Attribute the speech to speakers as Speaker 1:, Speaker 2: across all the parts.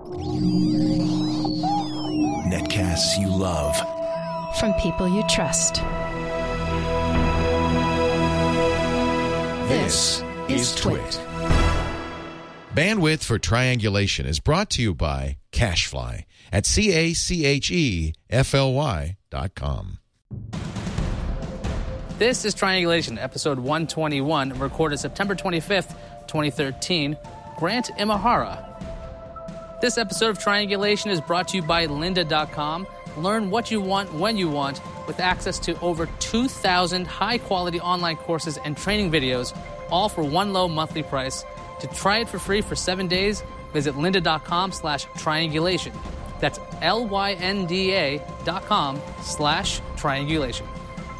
Speaker 1: Netcasts you love.
Speaker 2: From people you trust.
Speaker 1: This is Twit.
Speaker 3: Bandwidth for Triangulation is brought to you by Cashfly at CACHEFLY.com.
Speaker 4: This is Triangulation, episode 121, recorded September 25th, 2013. Grant Imahara. This episode of Triangulation is brought to you by lynda.com. Learn what you want when you want with access to over 2,000 high-quality online courses and training videos, all for one low monthly price. To try it for free for 7 days, visit lynda.com/triangulation. That's lynda.com/triangulation.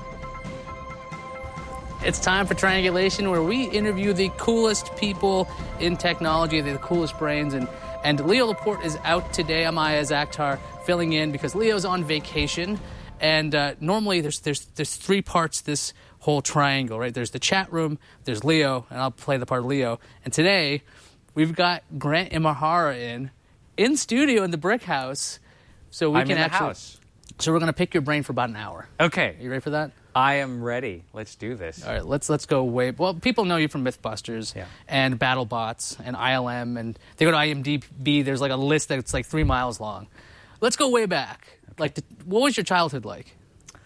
Speaker 4: It's time for Triangulation, where we interview the coolest people in technology, the coolest brains, and Leo Laporte is out today. I'm Ayaz Akhtar filling in because Leo's on vacation. And normally there's three parts to this whole triangle, right? There's the chat room, there's Leo, and I'll play the part of Leo. And today we've got Grant Imahara in studio in the Brick House. So
Speaker 5: I'm in the house.
Speaker 4: So we're going to pick your brain for about an hour.
Speaker 5: Okay.
Speaker 4: You ready for that?
Speaker 5: I am ready. Let's do this.
Speaker 4: All right, let's go way... Well, people know you from Mythbusters and BattleBots and ILM, and they go to IMDb. There's like a list that's like 3 miles long. Let's go way back. Okay. Like, what was your childhood like?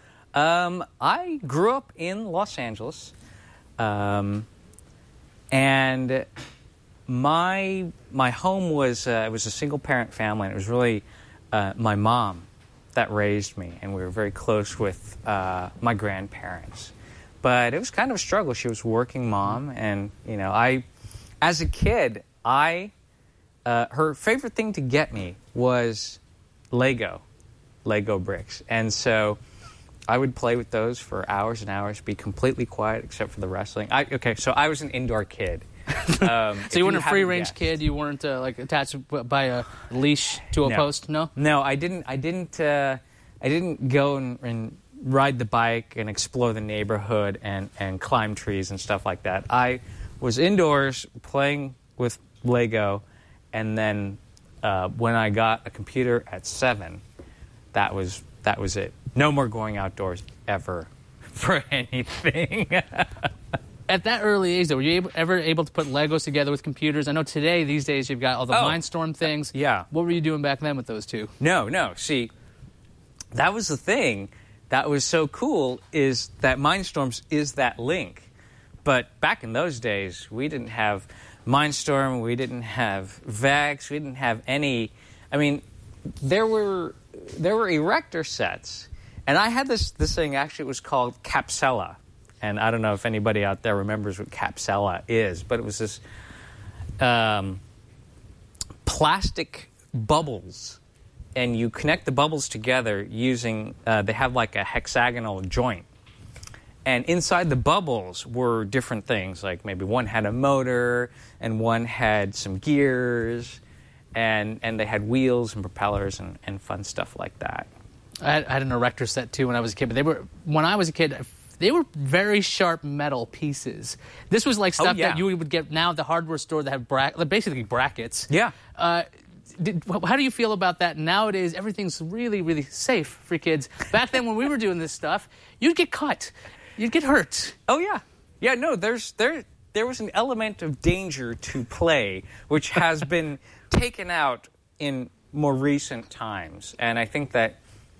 Speaker 5: I grew up in Los Angeles, and my home was it was a single parent family, and it was really my mom that raised me, and we were very close with my grandparents. But it was kind of a struggle. She was a working mom, and as a kid, her favorite thing to get me was Lego bricks, and so I would play with those for hours and hours, be completely quiet except for the wrestling. So I was an indoor kid.
Speaker 4: So you weren't a free-range kid? You weren't attached by a leash to a post? No?
Speaker 5: No, I didn't go and ride the bike and explore the neighborhood and climb trees and stuff like that. I was indoors playing with Lego, and then when I got a computer at 7, that was it. No more going outdoors ever for anything.
Speaker 4: At that early age, though, were you ever able to put Legos together with computers? I know these days, you've got all the Mindstorm things.
Speaker 5: Yeah.
Speaker 4: What were you doing back then with those two?
Speaker 5: No. See, that was the thing that was so cool, is that Mindstorms is that link. But back in those days, we didn't have Mindstorm, we didn't have VEX, we didn't have any... I mean, there were erector sets, and I had this thing, actually it was called Capsella. And I don't know if anybody out there remembers what Capsella is, but it was this plastic bubbles, and you connect the bubbles together using, they have like a hexagonal joint. And inside the bubbles were different things, like maybe one had a motor, and one had some gears, and they had wheels and propellers and fun stuff like that.
Speaker 4: I had an erector set, too, when I was a kid, but when I was a kid... They were very sharp metal pieces. This was like stuff that you would get now at the hardware store that have basically brackets.
Speaker 5: Yeah.
Speaker 4: How do you feel about that? Nowadays, everything's really, really safe for kids. Back then, when we were doing this stuff, you'd get cut. You'd get hurt.
Speaker 5: Oh, yeah. Yeah, no, there was an element of danger to play, which has been taken out in more recent times. And I think that,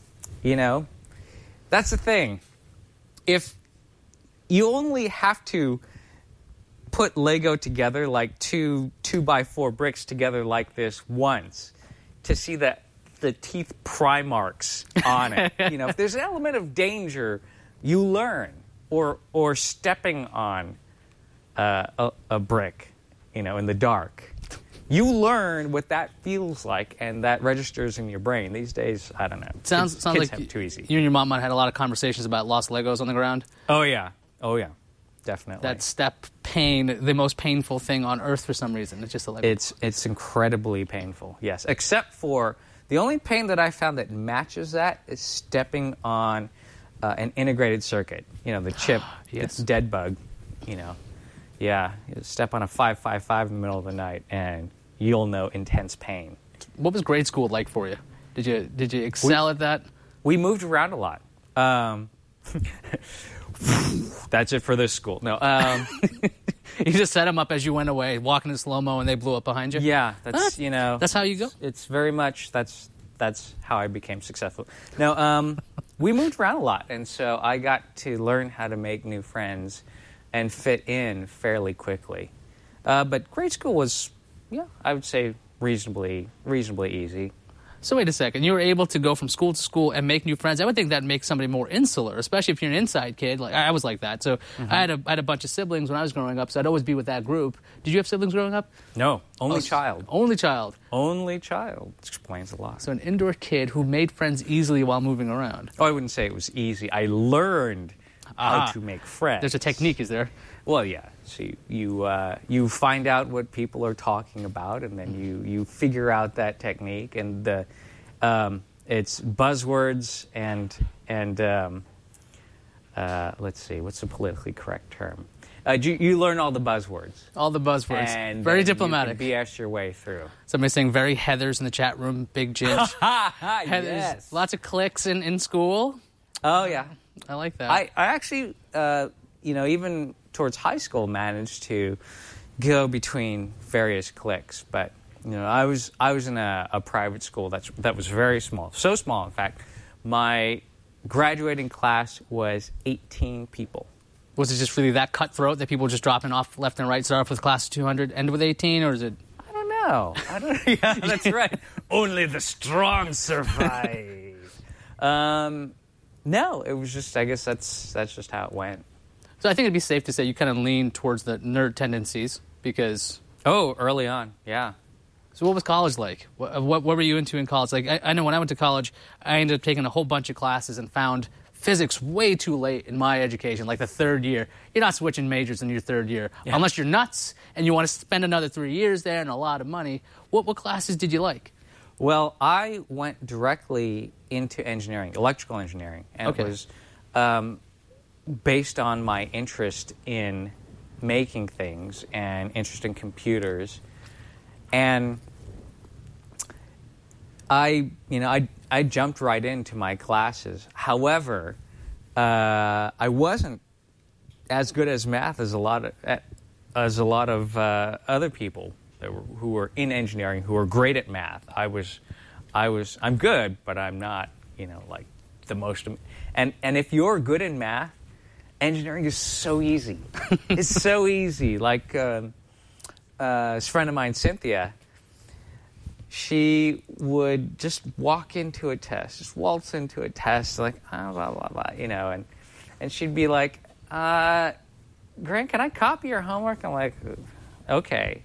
Speaker 5: that's the thing. If you only have to put Lego together, like two by 4 bricks together like this once, to see the teeth pry marks on it. If there's an element of danger, you learn. Or stepping on a brick, in the dark. You learn what that feels like, and that registers in your brain. These days, I don't know.
Speaker 4: Sounds
Speaker 5: kids
Speaker 4: like
Speaker 5: have it too easy.
Speaker 4: You and your mom might have had a lot of conversations about lost Legos on the ground.
Speaker 5: Oh, yeah. Definitely.
Speaker 4: That's that pain, the most painful thing on earth for some reason. It's just a Lego.
Speaker 5: It's incredibly painful, yes. Except for the only pain that I found that matches that is stepping on an integrated circuit. The chip,
Speaker 4: yes.
Speaker 5: It's dead bug, Yeah, you step on a 555 in the middle of the night, and you'll know intense pain.
Speaker 4: What was grade school like for you? Did you excel at that?
Speaker 5: We moved around a lot. That's it for this school. No.
Speaker 4: You just set them up as you went away, walking in slow-mo, and they blew up behind you?
Speaker 5: Yeah, that's,
Speaker 4: That's how you go?
Speaker 5: It's very much, that's how I became successful. No, we moved around a lot, and so I got to learn how to make new friends and fit in fairly quickly. But grade school was, I would say reasonably easy.
Speaker 4: So wait a second. You were able to go from school to school and make new friends. I would think that makes somebody more insular, especially if you're an inside kid. Like I was like that. So I had a bunch of siblings when I was growing up, so I'd always be with that group. Did you have siblings growing up?
Speaker 5: No, only child.
Speaker 4: Only child.
Speaker 5: Only child. Explains a lot.
Speaker 4: So an indoor kid who made friends easily while moving around.
Speaker 5: Oh, I wouldn't say it was easy. I learned how to make friends.
Speaker 4: There's a technique, is there?
Speaker 5: Well, yeah. So you find out what people are talking about, and then you figure out that technique, and it's buzzwords and let's see, what's the politically correct term? You learn all the buzzwords.
Speaker 4: All the buzzwords.
Speaker 5: And
Speaker 4: very diplomatic.
Speaker 5: You can BS your way through.
Speaker 4: Somebody's saying very Heathers in the chat room. Big Ginge. Heathers.
Speaker 5: Yes.
Speaker 4: Lots of clicks in school.
Speaker 5: Oh, yeah.
Speaker 4: I like that.
Speaker 5: I actually, even towards high school, managed to go between various cliques. But I was in a private school that was very small, so small, in fact, my graduating class was 18 people.
Speaker 4: Was it just really that cutthroat that people were just dropping off left and right? Start off with class of 200, end with 18, or is it?
Speaker 5: I don't know. Yeah, that's right. Only the strong survive. No, it was just. I guess that's just how it went.
Speaker 4: So I think it'd be safe to say you kind of lean towards the nerd tendencies because.
Speaker 5: Oh, early on, yeah.
Speaker 4: So what was college like? What were you into in college? Like I know when I went to college, I ended up taking a whole bunch of classes and found physics way too late in my education, like the third year. You're not switching majors in your third year unless you're nuts and you want to spend another 3 years there and a lot of money. What classes did you like?
Speaker 5: Well, I went directly into engineering, electrical engineering, and it was based on my interest in making things and interest in computers. And I jumped right into my classes. However, I wasn't as good as math as a lot of other people who were in engineering who were great at math. I'm good, but I'm not, like the most. And if you're good in math, engineering is so easy. It's so easy. Like this friend of mine, Cynthia, she would just walk into a test, just waltz into a test, like, blah, blah, blah, and she'd be like, Grant, can I copy your homework? I'm like, okay,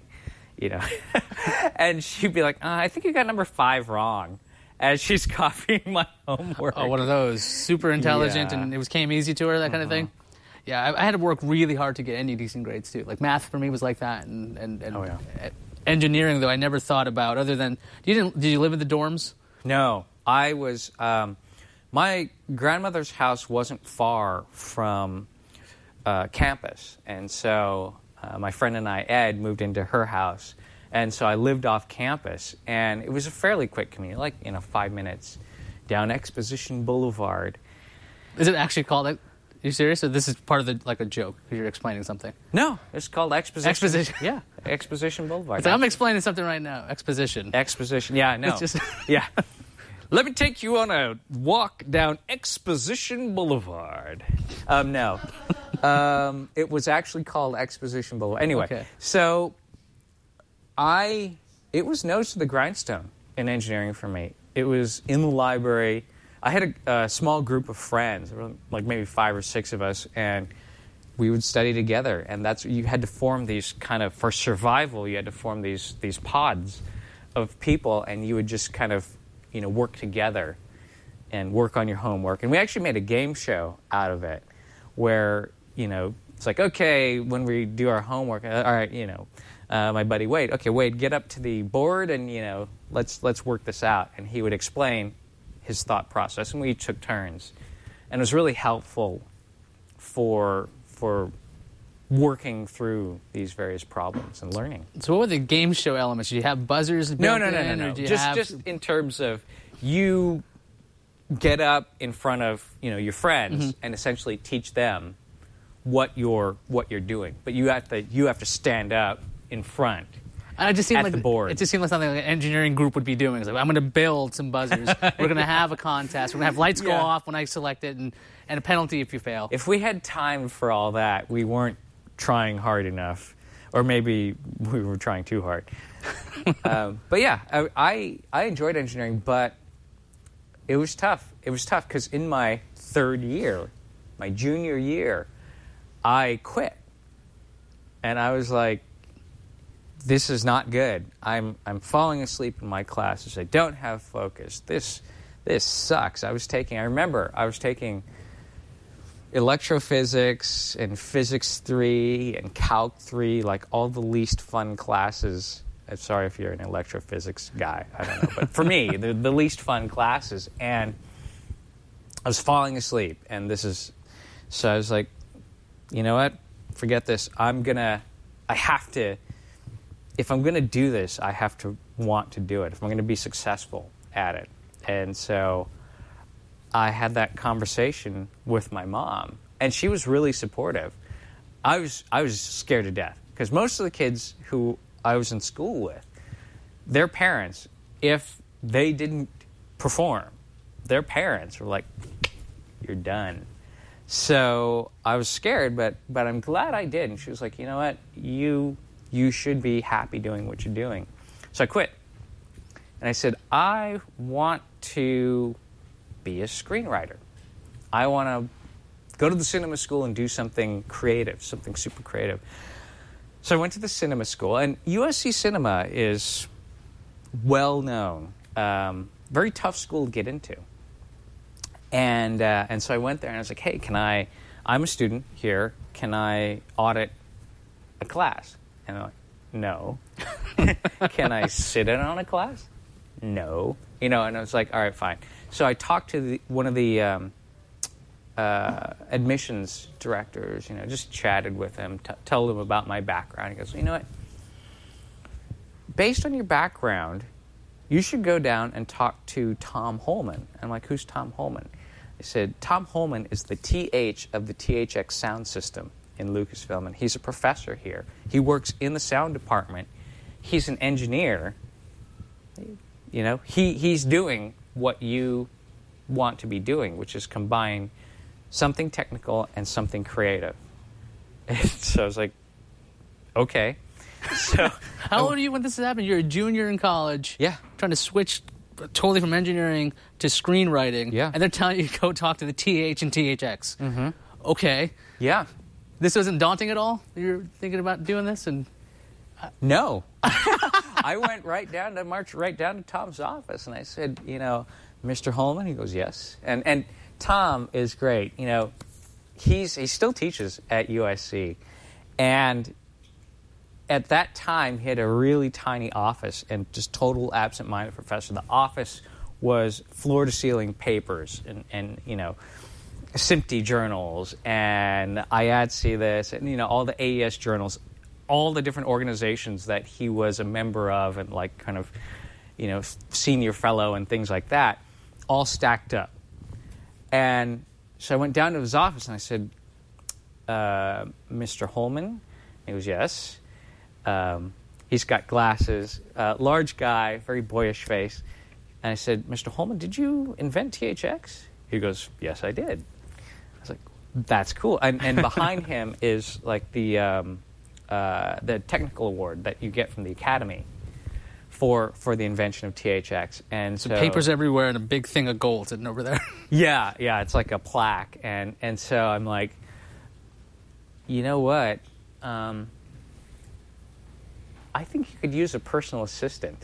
Speaker 5: and she'd be like, I think you got number 5 wrong, as she's copying my homework.
Speaker 4: Oh, one of those, super intelligent, and it came easy to her, that kind of thing. Yeah, I had to work really hard to get any decent grades, too. Like, math for me was like that, and engineering, though, I never thought about, other than, did you live in the dorms?
Speaker 5: No, I was, my grandmother's house wasn't far from campus, and so my friend and I, Ed, moved into her house, and so I lived off campus, and it was a fairly quick commute, like, 5 minutes down Exposition Boulevard.
Speaker 4: Is it actually called that? Are you serious? Or this is part of a joke because you're explaining something?
Speaker 5: No, it's called Exposition.
Speaker 4: Exposition, yeah.
Speaker 5: Exposition Boulevard.
Speaker 4: I'm explaining something right now. Exposition.
Speaker 5: Exposition, yeah, no. Yeah. Let me take you on a walk down Exposition Boulevard. No. It was actually called Exposition Boulevard. Anyway, so it was nose to the grindstone in engineering for me. It was in the library. I had a small group of friends, like maybe 5 or 6 of us, and we would study together. And you had to form these kind of, for survival, you had to form these pods of people, and you would just kind of, work together and work on your homework. And we actually made a game show out of it, where it's like, okay, when we do our homework, all right, my buddy Wade, get up to the board and let's work this out. And he would explain his thought process, and we each took turns, and it was really helpful for working through these various problems and learning.
Speaker 4: So what were the game show elements? Did you have buzzers
Speaker 5: No.
Speaker 4: built in, or do you have...
Speaker 5: Just in terms of you get up in front of your friends and essentially teach them what you're doing, but you have to stand up in front.
Speaker 4: And it just seemed like
Speaker 5: the board.
Speaker 4: It just seemed like something like an engineering group would be doing. It's like, I'm going to build some buzzers. We're going to have a contest. We're going to have lights go off when I select it, and a penalty if you fail.
Speaker 5: If we had time for all that, we weren't trying hard enough, or maybe we were trying too hard. But yeah, I enjoyed engineering, but it was tough. It was tough because in my third year, my junior year, I quit, and I was like, this is not good. I'm falling asleep in my classes. I don't have focus. This sucks. I remember I was taking electrophysics and physics 3 and calc 3, like all the least fun classes. I'm sorry if you're an electrophysics guy. I don't know. But for me, the least fun classes. And I was falling asleep. So I was like, you know what? Forget this. If I'm going to do this, I have to want to do it. If I'm going to be successful at it. And so I had that conversation with my mom, and she was really supportive. I was scared to death because most of the kids who I was in school with, their parents, if they didn't perform, their parents were like, you're done. So I was scared, but I'm glad I did. And she was like, you know what? You should be happy doing what you're doing. So I quit. And I said, I want to be a screenwriter. I want to go to the cinema school and do something creative, something super creative. So I went to the cinema school, and USC Cinema is well known. Very tough school to get into. And so I went there, and I was like, hey, I'm a student here, can I audit a class? And I'm like, no. Can I sit in on a class? No. And I was like, all right, fine. So I talked to one of the admissions directors, just chatted with him, told him about my background. He goes, you know what? Based on your background, you should go down and talk to Tom Holman. I'm like, who's Tom Holman? He said, Tom Holman is the TH of the THX sound system in Lucasfilm, and he's a professor here. He works in the sound department. He's an engineer. He's doing what you want to be doing, which is combine something technical and something creative. And so I was like, okay. So
Speaker 4: how old are you when this is happening? You're a junior in college.
Speaker 5: Yeah.
Speaker 4: Trying to switch totally from engineering to screenwriting.
Speaker 5: Yeah.
Speaker 4: And they're telling you to go talk to the TH and THX. Mm-hmm. Okay.
Speaker 5: Yeah.
Speaker 4: This wasn't daunting at all? You're thinking about doing this? And
Speaker 5: no. I marched right down to Tom's office, and I said, Mr. Holman? He goes, yes. And Tom is great. He still teaches at USC. And at that time, he had a really tiny office and just total absent-minded professor. The office was floor-to-ceiling papers and SMPTE journals and IATSE this, and all the AES journals, all the different organizations that he was a member of, and like kind of, senior fellow and things like that, all stacked up. And so I went down to his office and I said, Mr. Holman? He goes, yes. He's got glasses, large guy, very boyish face. And I said, Mr. Holman, did you invent THX? He goes, yes, I did. I was like, that's cool. And behind him is like the technical award that you get from the Academy for the invention of THX. And so
Speaker 4: papers everywhere and a big thing of gold sitting over there.
Speaker 5: Yeah, it's like a plaque. And so I'm like, you know what? I think you could use a personal assistant.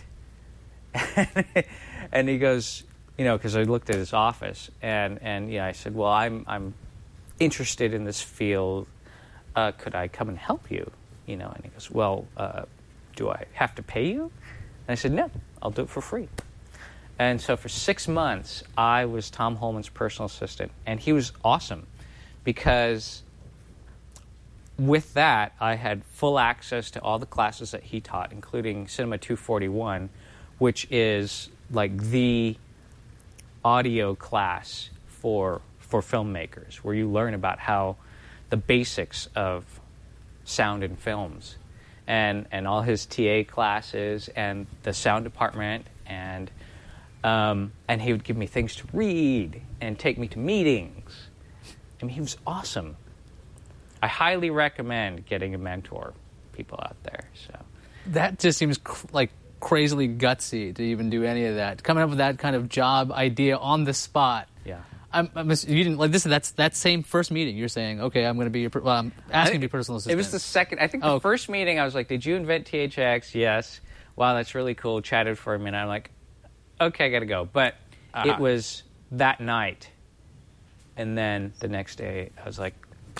Speaker 5: And he goes, because I looked at his office, and I said, well, I'm interested in this field. Could I come and help you? And he goes, well, do I have to pay you? And I said, no, I'll do it for free. And so for 6 months, I was Tom Holman's personal assistant, and he was awesome because with that, I had full access to all the classes that he taught, including Cinema 241, which is like the audio class for filmmakers, where you learn about how the basics of sound in films, and all his TA classes and the sound department, and he would give me things to read and take me to meetings. I mean, he was awesome. I highly recommend getting a mentor, people out there. So
Speaker 4: That just seems like crazily gutsy to even do any of that. Coming up with that kind of job idea on the spot.
Speaker 5: yeah.
Speaker 4: You didn't like this. That's that same first meeting. You're saying, okay, I'm going to be your. I'm asking to be personal assistant.
Speaker 5: It was the second. I think the first meeting, I was like, "Did you invent THX?" Yes. Wow, that's really cool. Chatted for a minute. I'm like, "Okay, I got to go." But it was that night, and then the next day, I was like,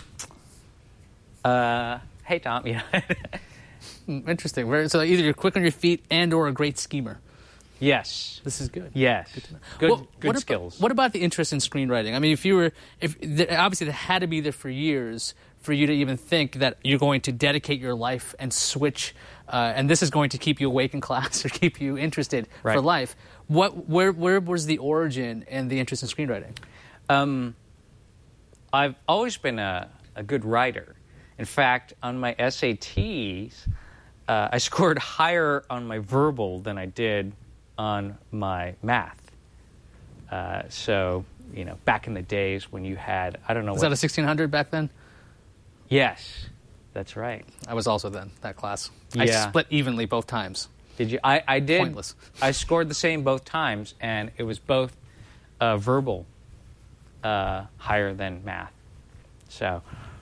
Speaker 5: "Hey, Tom." Yeah.
Speaker 4: Interesting. So either you're quick on your feet and/or a great schemer.
Speaker 5: Yes.
Speaker 4: This is good.
Speaker 5: Yes. Good skills.
Speaker 4: What about the interest in screenwriting? I mean, obviously that had to be there for years for you to even think that you're going to dedicate your life and switch, and this is going to keep you awake in class or keep you interested for life. Where was the origin and the interest in screenwriting?
Speaker 5: I've always been a good writer. In fact, on my SATs, I scored higher on my verbal than I did on my math. So, back in the days when you had, I don't know.
Speaker 4: Was that a 1600 back then?
Speaker 5: Yes, that's right.
Speaker 4: I was also then, that class.
Speaker 5: Yeah.
Speaker 4: I split evenly both times.
Speaker 5: Did you? I did.
Speaker 4: Pointless.
Speaker 5: I scored the same both times, and it was both verbal higher than math. So,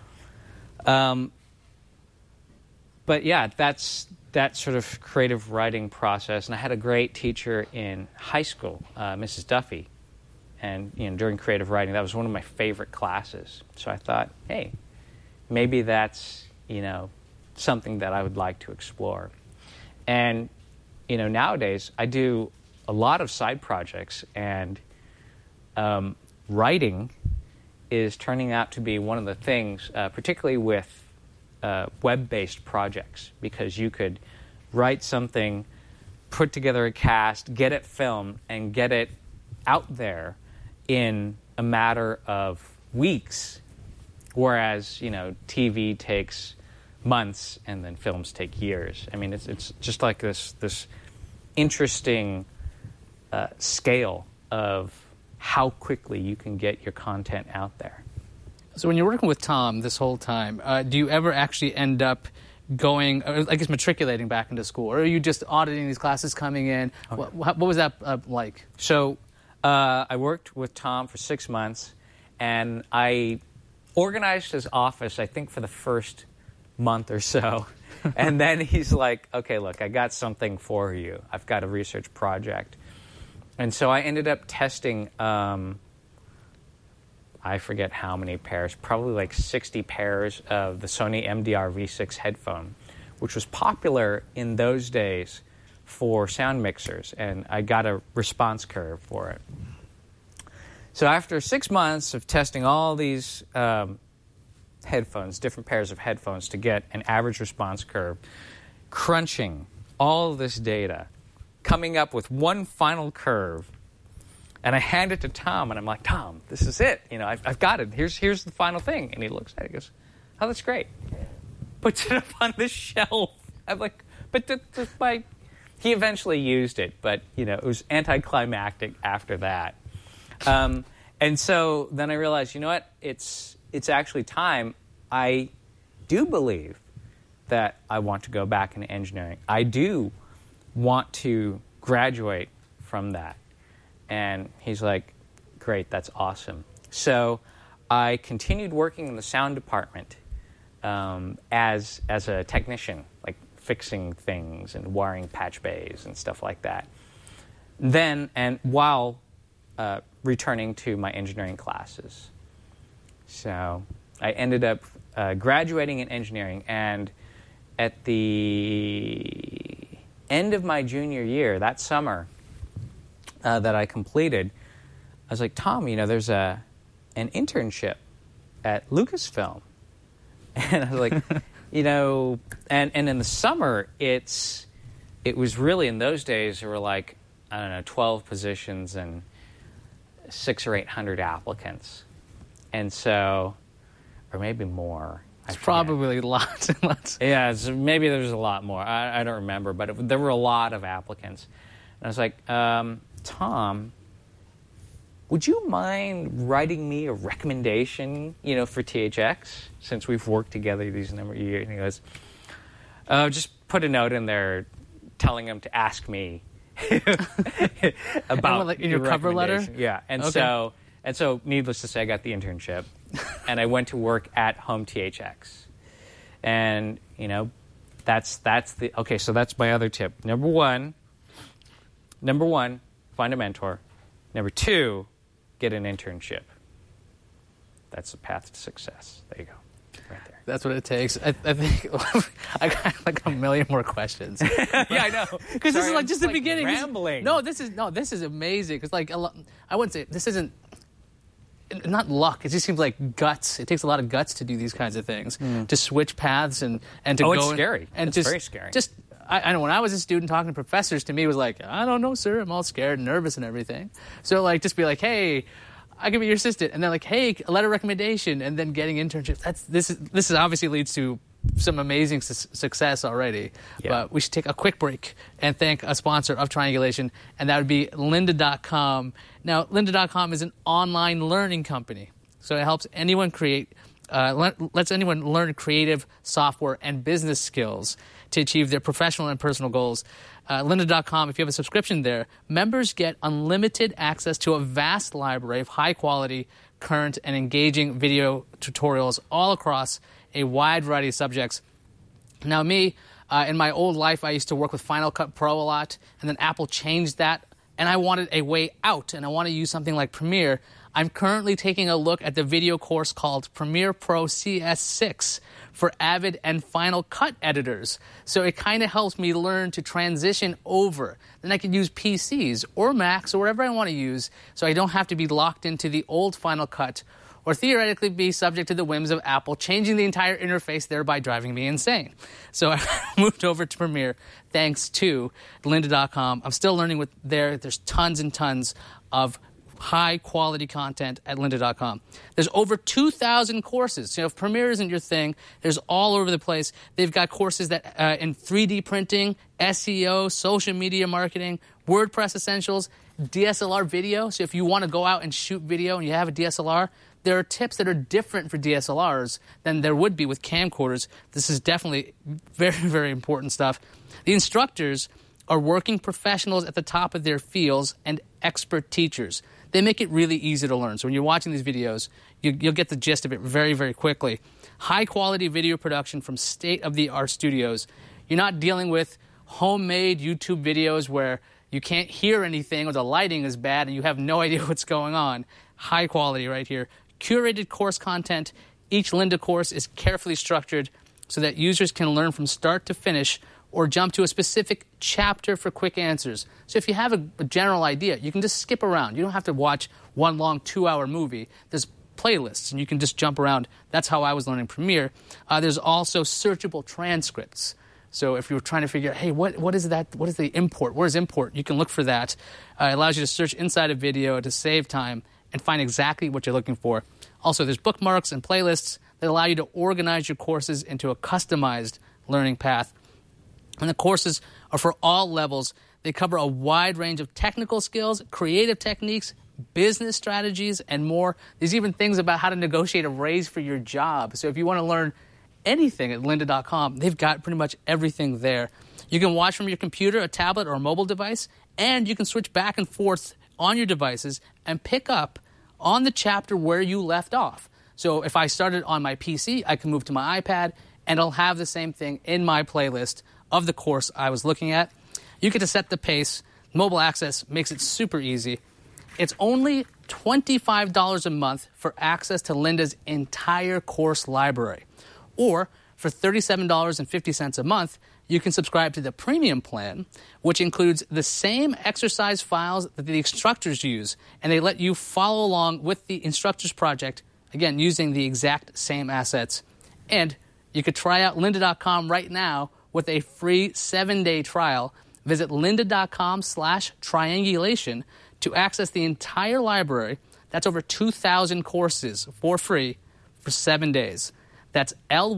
Speaker 5: but yeah, that's that sort of creative writing process. And I had a great teacher in high school, Mrs. Duffy. And during creative writing, that was one of my favorite classes. So I thought, hey, maybe that's something that I would like to explore. And nowadays I do a lot of side projects, and writing is turning out to be one of the things, particularly with web-based projects, because you could write something, put together a cast, get it filmed, and get it out there in a matter of weeks, whereas TV takes months and then films take years. I mean, it's just like this interesting scale of how quickly you can get your content out there.
Speaker 4: So when you're working with Tom this whole time, do you ever actually end up going, matriculating back into school? Or are you just auditing these classes coming in? Okay. What was that like?
Speaker 5: So I worked with Tom for 6 months, and I organized his office, I think, for the first month or so. And then he's like, okay, look, I got something for you. I've got a research project. And so I ended up testing, I forget how many pairs, probably like 60 pairs of the Sony MDR V6 headphone, which was popular in those days for sound mixers, and I got a response curve for it. So after 6 months of testing all these headphones, different pairs of headphones to get an average response curve, crunching all of this data, coming up with one final curve, and I hand it to Tom, and I'm like, Tom, this is it. I've got it. Here's the final thing. And he looks at it and goes, oh, that's great. Puts it up on the shelf. I'm like, but he eventually used it, but, it was anticlimactic after that. And so then I realized, you know what? It's actually time. I do believe that I want to go back into engineering. I do want to graduate from that. And he's like, great, that's awesome. So I continued working in the sound department as a technician, like fixing things and wiring patch bays and stuff like that. Then, and while returning to my engineering classes. So I ended up graduating in engineering, and at the end of my junior year, that summer that I completed, I was like, Tom, there's an internship at Lucasfilm. And I was like, and in the summer, it was really, in those days, there were like, I don't know, 12 positions and 600 or 800 applicants. And so, or maybe more.
Speaker 4: It's probably lots and lots.
Speaker 5: Yeah, maybe there's a lot more. I don't remember, but there were a lot of applicants. And I was like, Tom, would you mind writing me a recommendation, for THX, since we've worked together these number of years? And he goes, just put a note in there telling him to ask me about
Speaker 4: in your cover letter?
Speaker 5: Yeah, and
Speaker 4: okay.
Speaker 5: so needless to say, I got the internship, and I went to work at Home THX. And, that's the... Okay, so that's my other tip. Number one, find a mentor. Number 2, get an internship. That's the path to success. There you go. Right there.
Speaker 4: That's what it takes. I think I got like a million more questions.
Speaker 5: Yeah, I know.
Speaker 4: Because this is like just the beginning.
Speaker 5: Rambling.
Speaker 4: This is amazing. Because I wouldn't say this isn't not luck. It just seems like guts. It takes a lot of guts to do these kinds of things, to switch paths and to go.
Speaker 5: It's scary.
Speaker 4: And
Speaker 5: it's very scary.
Speaker 4: I know when I was a student talking to professors, to me it was like, I don't know, sir. I'm all scared and nervous and everything. So just be like, hey, I can be your assistant, and then hey, a letter of recommendation, and then getting internships. This is obviously leads to some amazing success already.
Speaker 5: Yeah.
Speaker 4: But we should take a quick break and thank a sponsor of Triangulation, and that would be lynda.com. Now, lynda.com is an online learning company, so it helps anyone lets anyone learn creative software and business skills to achieve their professional and personal goals. Lynda.com, if you have a subscription there, members get unlimited access to a vast library of high-quality, current, and engaging video tutorials all across a wide variety of subjects. Now, me, in my old life, I used to work with Final Cut Pro a lot, and then Apple changed that, and I wanted a way out, and I want to use something like Premiere. I'm currently taking a look at the video course called Premiere Pro CS6 for Avid and Final Cut editors. So it kind of helps me learn to transition over. Then I can use PCs or Macs or whatever I want to use, so I don't have to be locked into the old Final Cut or theoretically be subject to the whims of Apple changing the entire interface, thereby driving me insane. So I moved over to Premiere thanks to lynda.com. I'm still learning there. There's tons and tons of high-quality content at lynda.com. There's over 2,000 courses. So if Premiere isn't your thing, there's all over the place. They've got courses that in 3D printing, SEO, social media marketing, WordPress essentials, DSLR video. So if you want to go out and shoot video and you have a DSLR, there are tips that are different for DSLRs than there would be with camcorders. This is definitely very, very important stuff. The instructors are working professionals at the top of their fields and expert teachers. They make it really easy to learn. So when you're watching these videos, you'll get the gist of it very, very quickly. High-quality video production from state-of-the-art studios. You're not dealing with homemade YouTube videos where you can't hear anything or the lighting is bad and you have no idea what's going on. High quality right here. Curated course content. Each Lynda course is carefully structured so that users can learn from start to finish or jump to a specific chapter for quick answers. So if you have a general idea, you can just skip around. You don't have to watch one long 2-hour movie. There's playlists, and you can just jump around. That's how I was learning Premiere. There's also searchable transcripts. So if you're trying to figure out, hey, what is that? What is the import? Where's import? You can look for that. It allows you to search inside a video to save time and find exactly what you're looking for. Also, there's bookmarks and playlists that allow you to organize your courses into a customized learning path. And the courses are for all levels. They cover a wide range of technical skills, creative techniques, business strategies, and more. There's even things about how to negotiate a raise for your job. So if you want to learn anything at lynda.com, they've got pretty much everything there. You can watch from your computer, a tablet, or a mobile device, and you can switch back and forth on your devices and pick up on the chapter where you left off. So if I started on my PC, I can move to my iPad, and I'll have the same thing in my playlist of the course I was looking at. You get to set the pace. Mobile access makes it super easy. It's only $25 a month for access to Lynda's entire course library. Or for $37.50 a month, you can subscribe to the premium plan, which includes the same exercise files that the instructors use, and they let you follow along with the instructor's project, again, using the exact same assets. And You could try out lynda.com right now with a free 7-day trial. Visit lynda.com/triangulation to access the entire library. That's over 2,000 courses for free for 7 days. That's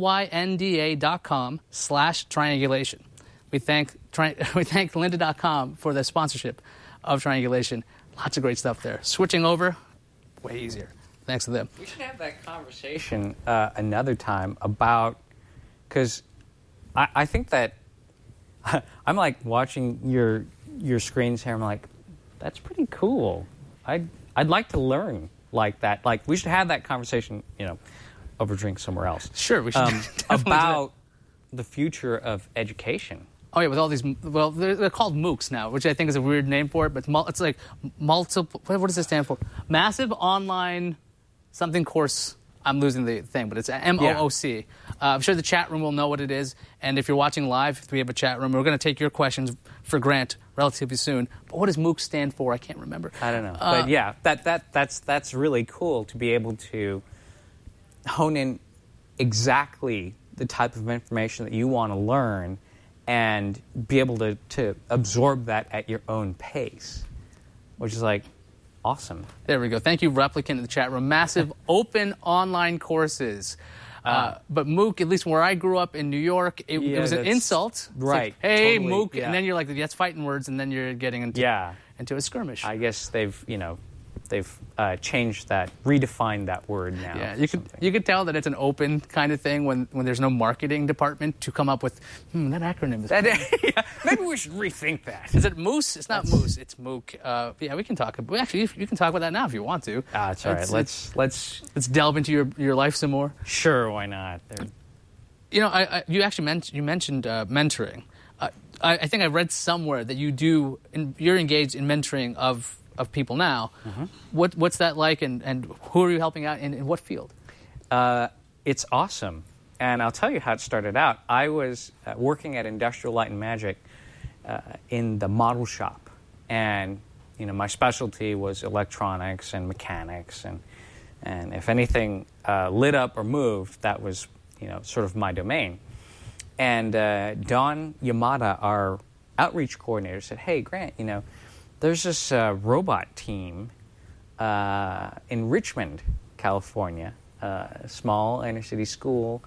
Speaker 4: lynda.com/triangulation. We thank lynda.com for the sponsorship of Triangulation. Lots of great stuff there. Switching over, way easier. Thanks to them.
Speaker 5: We should have that conversation another time about, because I think that I'm like watching your screens here. I'm like, that's pretty cool. I'd like to learn like that. Like, we should have that conversation, over drink somewhere else.
Speaker 4: Sure, we should
Speaker 5: about the future of education.
Speaker 4: Oh yeah, with all these, well, they're called MOOCs now, which I think is a weird name for it, but it's like multiple. What does it stand for? Massive Online something course. I'm losing the thing, but it's MOOC. I'm sure the chat room will know what it is, and if you're watching live, if we have a chat room, we're going to take your questions for Grant relatively soon. But what does MOOC stand for? I can't remember.
Speaker 5: I don't know, but yeah, that's really cool to be able to hone in exactly the type of information that you want to learn and be able to absorb that at your own pace, which is like awesome.
Speaker 4: There we go. Thank you, Replicant, in the chat room. Massive open online courses. But MOOC, at least where I grew up in New York, it was an insult.
Speaker 5: Right.
Speaker 4: Like, hey,
Speaker 5: totally,
Speaker 4: MOOC.
Speaker 5: yeah.
Speaker 4: And then you're like, that's fighting words, and then you're getting into a skirmish.
Speaker 5: I guess they've changed that, redefined that word now.
Speaker 4: Yeah, you could tell that it's an open kind of thing when there's no marketing department to come up with, that acronym is...
Speaker 5: Maybe we should rethink that.
Speaker 4: Is it Moose? It's not Moose, it's MOOC. Yeah, we can talk. Actually, you can talk about that now if you want to.
Speaker 5: It's all right. Let's
Speaker 4: delve into your life some more.
Speaker 5: Sure, why not?
Speaker 4: You actually mentioned mentoring. I think I read somewhere that you're engaged in mentoring of people now. Mm-hmm. What's that like, and who are you helping out in what field?
Speaker 5: It's awesome, and I'll tell you how it started out. I was working at Industrial Light and Magic in the model shop, and my specialty was electronics and mechanics, and if anything lit up or moved, that was sort of my domain. And Don Yamada, our outreach coordinator, said, "Hey, Grant, there's this robot team in Richmond, California, a small inner-city school.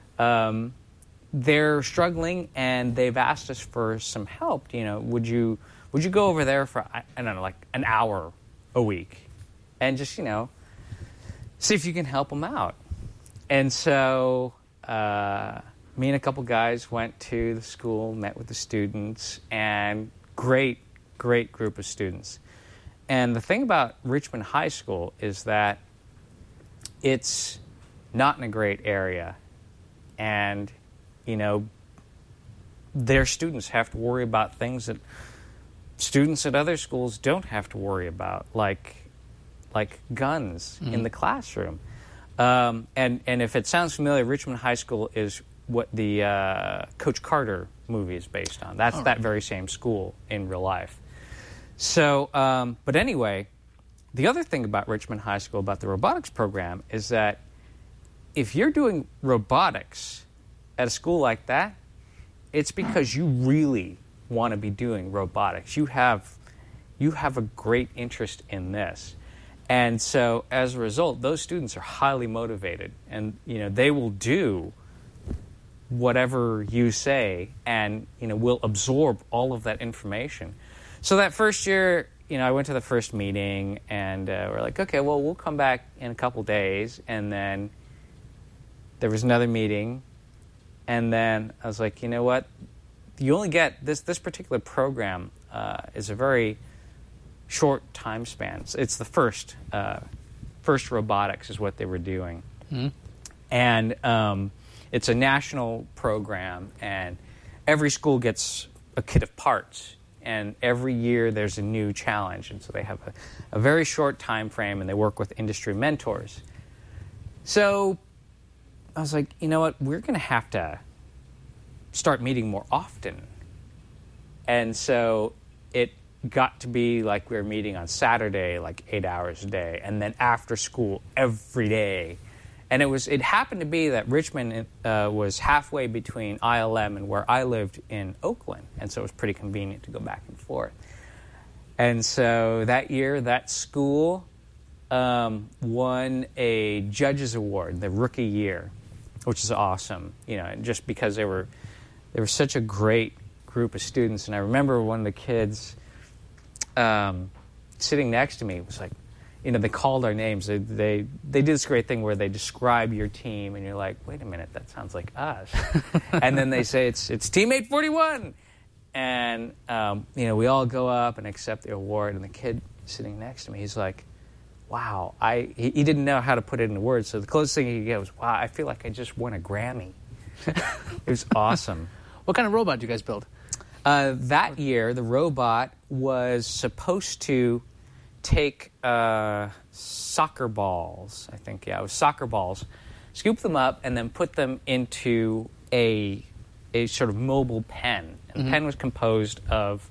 Speaker 5: They're struggling, and they've asked us for some help. Would you go over there for, I don't know, like an hour a week and just, see if you can help them out?" And so me and a couple guys went to the school, met with the students, and great group of students. And the thing about Richmond High School is that it's not in a great area. And, their students have to worry about things that students at other schools don't have to worry about, like guns in the classroom. And if it sounds familiar, Richmond High School is what the Coach Carter movie is based on. That's that very same school in real life. So, but anyway, the other thing about Richmond High School, about the robotics program, is that if you're doing robotics at a school like that, it's because you really want to be doing robotics. You have a great interest in this. And so, as a result, those students are highly motivated, and they will do whatever you say, and will absorb all of that information. So that first year, I went to the first meeting, and we're like, okay, well, we'll come back in a couple days. And then there was another meeting, and then I was like, you know what? You only get this particular program is a very short time span. It's the first robotics is what they were doing, and it's a national program, and every school gets a kit of parts, and every year there's a new challenge, and so they have a very short time frame, and they work with industry mentors. So I was like, you know what, we're going to have to start meeting more often. And so it got to be like we were meeting on Saturday, like 8 hours a day, and then after school every day. And it happened to be that Richmond was halfway between ILM and where I lived in Oakland, and so it was pretty convenient to go back and forth. And so that year, that school won a judges award, the rookie year, which is awesome. Just because they were such a great group of students. And I remember one of the kids sitting next to me was like, they called our names. They did this great thing where they describe your team, and you're like, wait a minute, that sounds like us. And then they say it's teammate 41, and we all go up and accept the award. And the kid sitting next to me, he's like, wow, he didn't know how to put it into words. So the closest thing he could get was, wow, I feel like I just won a Grammy. It was awesome.
Speaker 4: What kind of robot did you guys build?
Speaker 5: That year, the robot was supposed to take soccer balls, I think. Yeah, it was soccer balls, scoop them up, and then put them into a sort of mobile pen. And the pen was composed of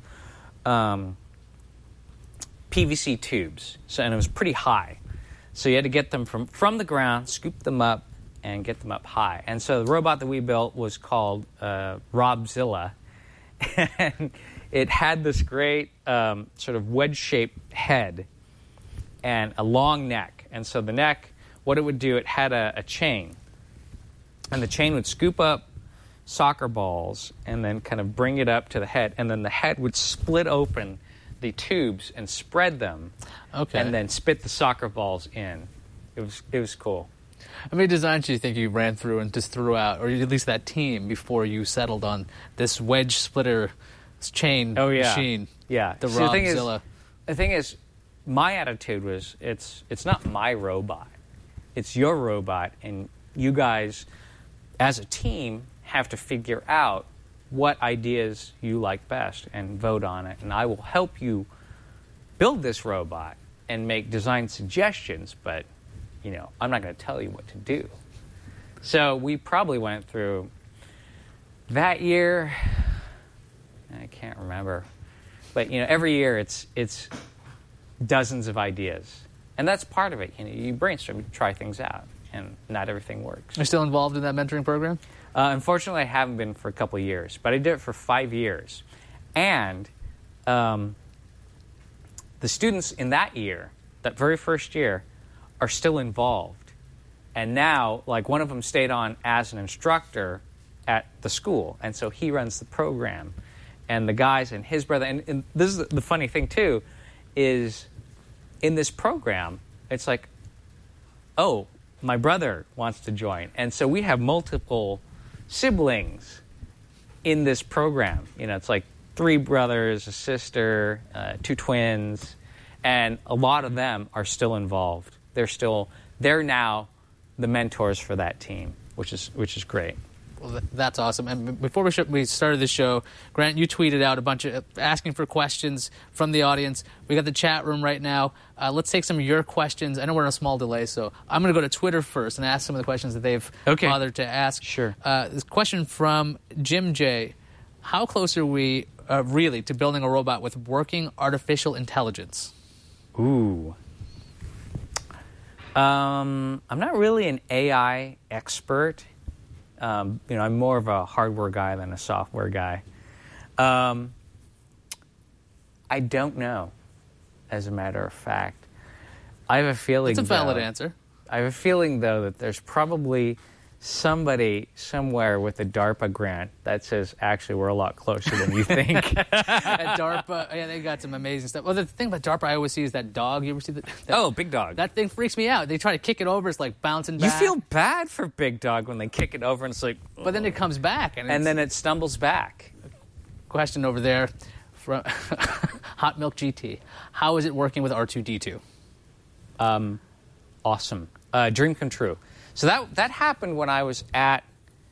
Speaker 5: PVC tubes, and it was pretty high. So you had to get them from the ground, scoop them up, and get them up high. And so the robot that we built was called Robzilla. And it had this great sort of wedge-shaped head and a long neck. And so the neck, what it would do, it had a chain. And the chain would scoop up soccer balls and then kind of bring it up to the head. And then the head would split open the tubes and spread them. Okay. And then spit the soccer balls in. It was cool.
Speaker 4: How many designs do you think you ran through and just threw out, or at least that team, before you settled on this wedge splitter chain machine?
Speaker 5: Yeah.
Speaker 4: The Robzilla.
Speaker 5: The thing is, my attitude was, it's not my robot. It's your robot, and you guys, as a team, have to figure out what ideas you like best and vote on it. And I will help you build this robot and make design suggestions, but I'm not going to tell you what to do. So we probably went through that year. I can't remember, but every year it's dozens of ideas, and that's part of it. You brainstorm, you try things out, and not everything works.
Speaker 4: You're still involved in that mentoring program?
Speaker 5: Unfortunately, I haven't been for a couple of years, but I did it for 5 years, and the students in that year, that very first year, are still involved. And now, like, one of them stayed on as an instructor at the school, and so he runs the program. And the guys and his brother, and this is the funny thing, too, is in this program, it's like, oh, my brother wants to join. And so we have multiple siblings in this program. It's like 3 brothers, a sister, 2 twins, and a lot of them are still involved. They're now the mentors for that team, which is great.
Speaker 4: Well, that's awesome. And before we started the show, Grant, you tweeted out a bunch of asking for questions from the audience. We got the chat room right now. Let's take some of your questions. I know we're on a small delay, so I'm going to go to Twitter first and ask some of the questions that they've bothered to ask.
Speaker 5: Sure.
Speaker 4: This question from Jim J. How close are we really to building a robot with working artificial intelligence?
Speaker 5: Ooh. I'm not really an AI expert. I'm more of a hardware guy than a software guy. I don't know, as a matter of fact. I have a feeling...
Speaker 4: That's a valid answer.
Speaker 5: I have a feeling, though, that there's probably somebody somewhere with a DARPA grant that says, actually, we're a lot closer than you think.
Speaker 4: At DARPA, yeah, they got some amazing stuff. Well, the thing about DARPA I always see is that dog. You ever see that?
Speaker 5: Oh, Big Dog.
Speaker 4: That thing freaks me out. They try to kick it over. It's like bouncing back.
Speaker 5: You feel bad for Big Dog when they kick it over, and it's like...
Speaker 4: But then it comes back.
Speaker 5: And then it stumbles back.
Speaker 4: Question over there from Hot Milk GT. How is it working with R2-D2?
Speaker 5: Awesome. Dream come true. So that happened when I was at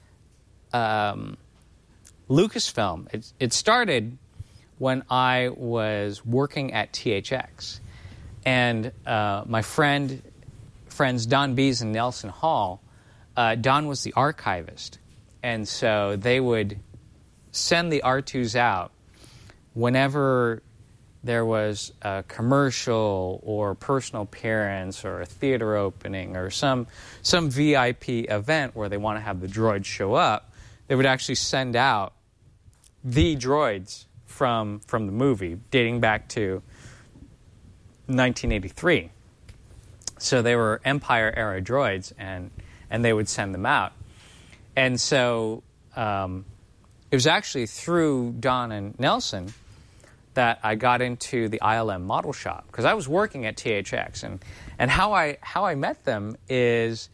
Speaker 5: Lucasfilm. It started when I was working at THX. And my friends Don Bees and Nelson Hall, Don was the archivist. And so they would send the R2s out whenever there was a commercial or personal appearance or a theater opening or some VIP event where they want to have the droids show up, they would actually send out the droids from the movie, dating back to 1983. So they were Empire-era droids, and they would send them out. And so it was actually through Don and Nelson that I got into the ILM model shop, because I was working at THX, and how I met them is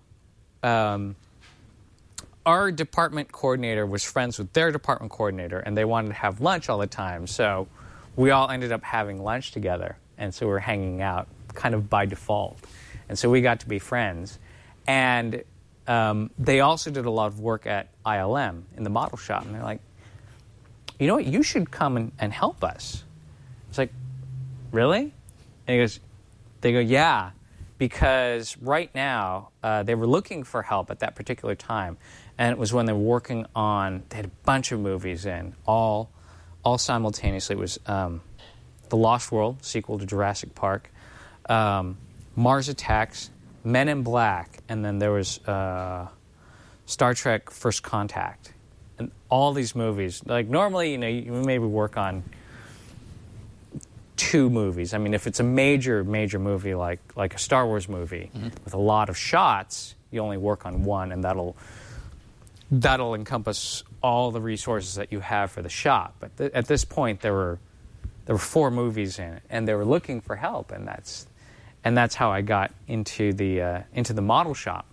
Speaker 5: our department coordinator was friends with their department coordinator, and they wanted to have lunch all the time, so we all ended up having lunch together, and so we were hanging out kind of by default, and so we got to be friends. And they also did a lot of work at ILM in the model shop, and they're like, you know what, you should come and help us. It's like, really? And they go, yeah, because right now they were looking for help at that particular time, and it was when they were working on, they had a bunch of movies in, all simultaneously. It was The Lost World, sequel to Jurassic Park, Mars Attacks, Men in Black, and then there was Star Trek First Contact. And all these movies, like normally, you maybe work on 2 movies. I mean, if it's a major movie like a Star Wars movie with a lot of shots, you only work on 1, and that'll encompass all the resources that you have for the shot. But at this point, there were 4 movies in it, and they were looking for help, and that's how I got into the model shop.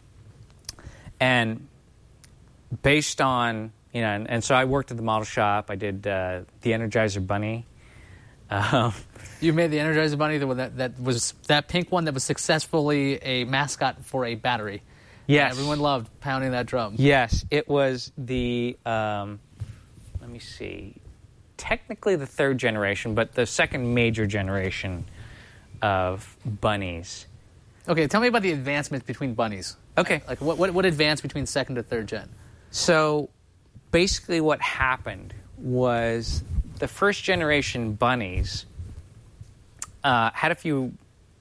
Speaker 5: And based on, and so I worked at the model shop. I did the Energizer Bunny.
Speaker 4: You made the Energizer Bunny, the one that was that pink one that was successfully a mascot for a battery.
Speaker 5: Yes.
Speaker 4: Everyone loved pounding that drum.
Speaker 5: Yes, it was the, let me see, technically the 3rd generation, but the 2nd major generation of bunnies.
Speaker 4: Okay, tell me about the advancements between bunnies.
Speaker 5: Okay.
Speaker 4: Like what advanced between 2nd to 3rd gen?
Speaker 5: So basically what happened was the 1st generation bunnies had a few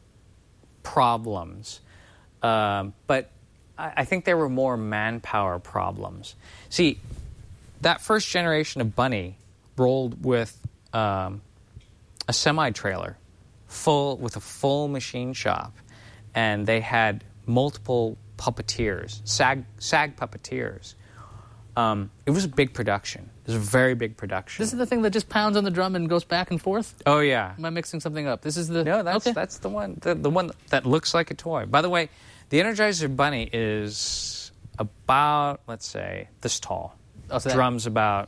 Speaker 5: problems, but I think there were more manpower problems. See, that 1st generation of bunny rolled with a semi-trailer with a full machine shop, and they had multiple puppeteers, SAG puppeteers. It was a big production. It was a very big production.
Speaker 4: This is the thing that just pounds on the drum and goes back and forth?
Speaker 5: Oh, yeah.
Speaker 4: Am I mixing something up? This is the...
Speaker 5: No, that's
Speaker 4: okay.
Speaker 5: that's the one. The one that looks like a toy. By the way, the Energizer Bunny is about, let's say, this tall.
Speaker 4: Oh, so
Speaker 5: Drum's about,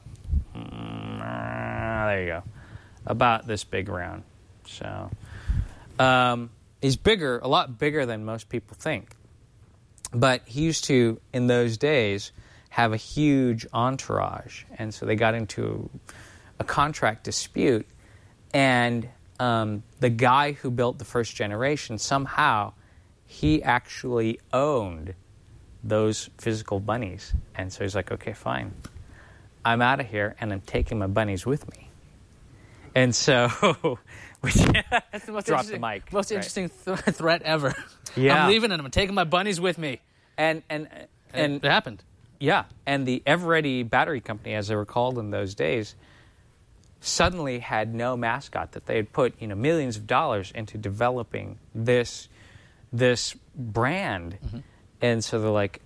Speaker 5: there you go, about this big around. So, he's bigger, a lot bigger than most people think. But he used to, in those days, have a huge entourage, and so they got into a contract dispute, and the guy who built the 1st generation, somehow he actually owned those physical bunnies, and so he's like, okay, fine, I'm out of here, and I'm taking my bunnies with me. And so
Speaker 4: That's the most
Speaker 5: drop the mic.
Speaker 4: Most
Speaker 5: right.
Speaker 4: interesting threat ever.
Speaker 5: Yeah.
Speaker 4: I'm leaving and I'm taking my bunnies with me.
Speaker 5: And
Speaker 4: it happened.
Speaker 5: Yeah, and the Eveready Battery Company, as they were called in those days, suddenly had no mascot. That they had put millions of dollars into developing this brand, and so they're like,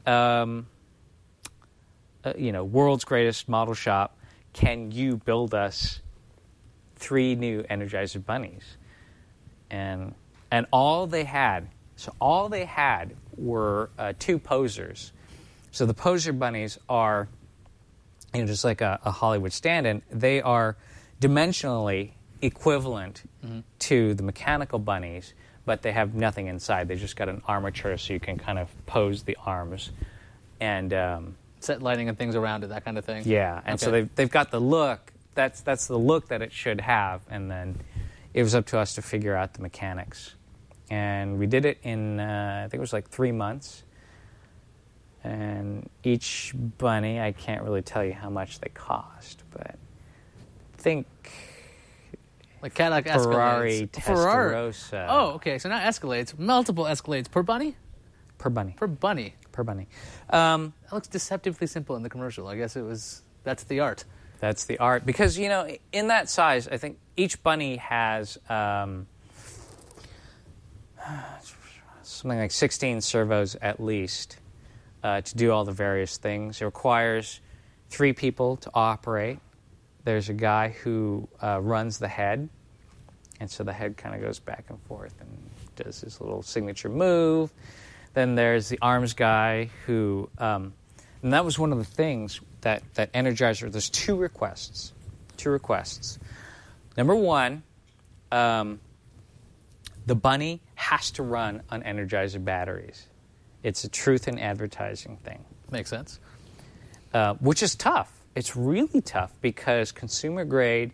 Speaker 5: world's greatest model shop, can you build us 3 new Energizer Bunnies? And all they had were 2 posers. So the poser bunnies are, just like a Hollywood stand-in, they are dimensionally equivalent to the mechanical bunnies, but they have nothing inside. They just got an armature so you can kind of pose the arms and
Speaker 4: set lighting and things around it, that kind of thing.
Speaker 5: Yeah, and so they've got the look. That's the look that it should have, and then it was up to us to figure out the mechanics. And we did it in, I think it was like 3 months. And each bunny, I can't really tell you how much they cost, but I think
Speaker 4: Like Cadillac
Speaker 5: Ferrari
Speaker 4: Escalades. Ferrari.
Speaker 5: Testarossa.
Speaker 4: Oh, okay. So not Escalades, multiple Escalades per bunny.
Speaker 5: Per bunny.
Speaker 4: Per bunny.
Speaker 5: Per bunny.
Speaker 4: That looks deceptively simple in the commercial. I guess that's the art.
Speaker 5: That's the art. Because, in that size, I think each bunny has something like 16 servos at least to do all the various things. It requires 3 people to operate. There's a guy who runs the head, and so the head kind of goes back and forth and does his little signature move. Then there's the arms guy who, and that was one of the things that Energizer, there's 2 requests. Number 1, the bunny has to run on Energizer batteries. It's a truth in advertising thing.
Speaker 4: Makes sense.
Speaker 5: Which is tough. It's really tough because consumer-grade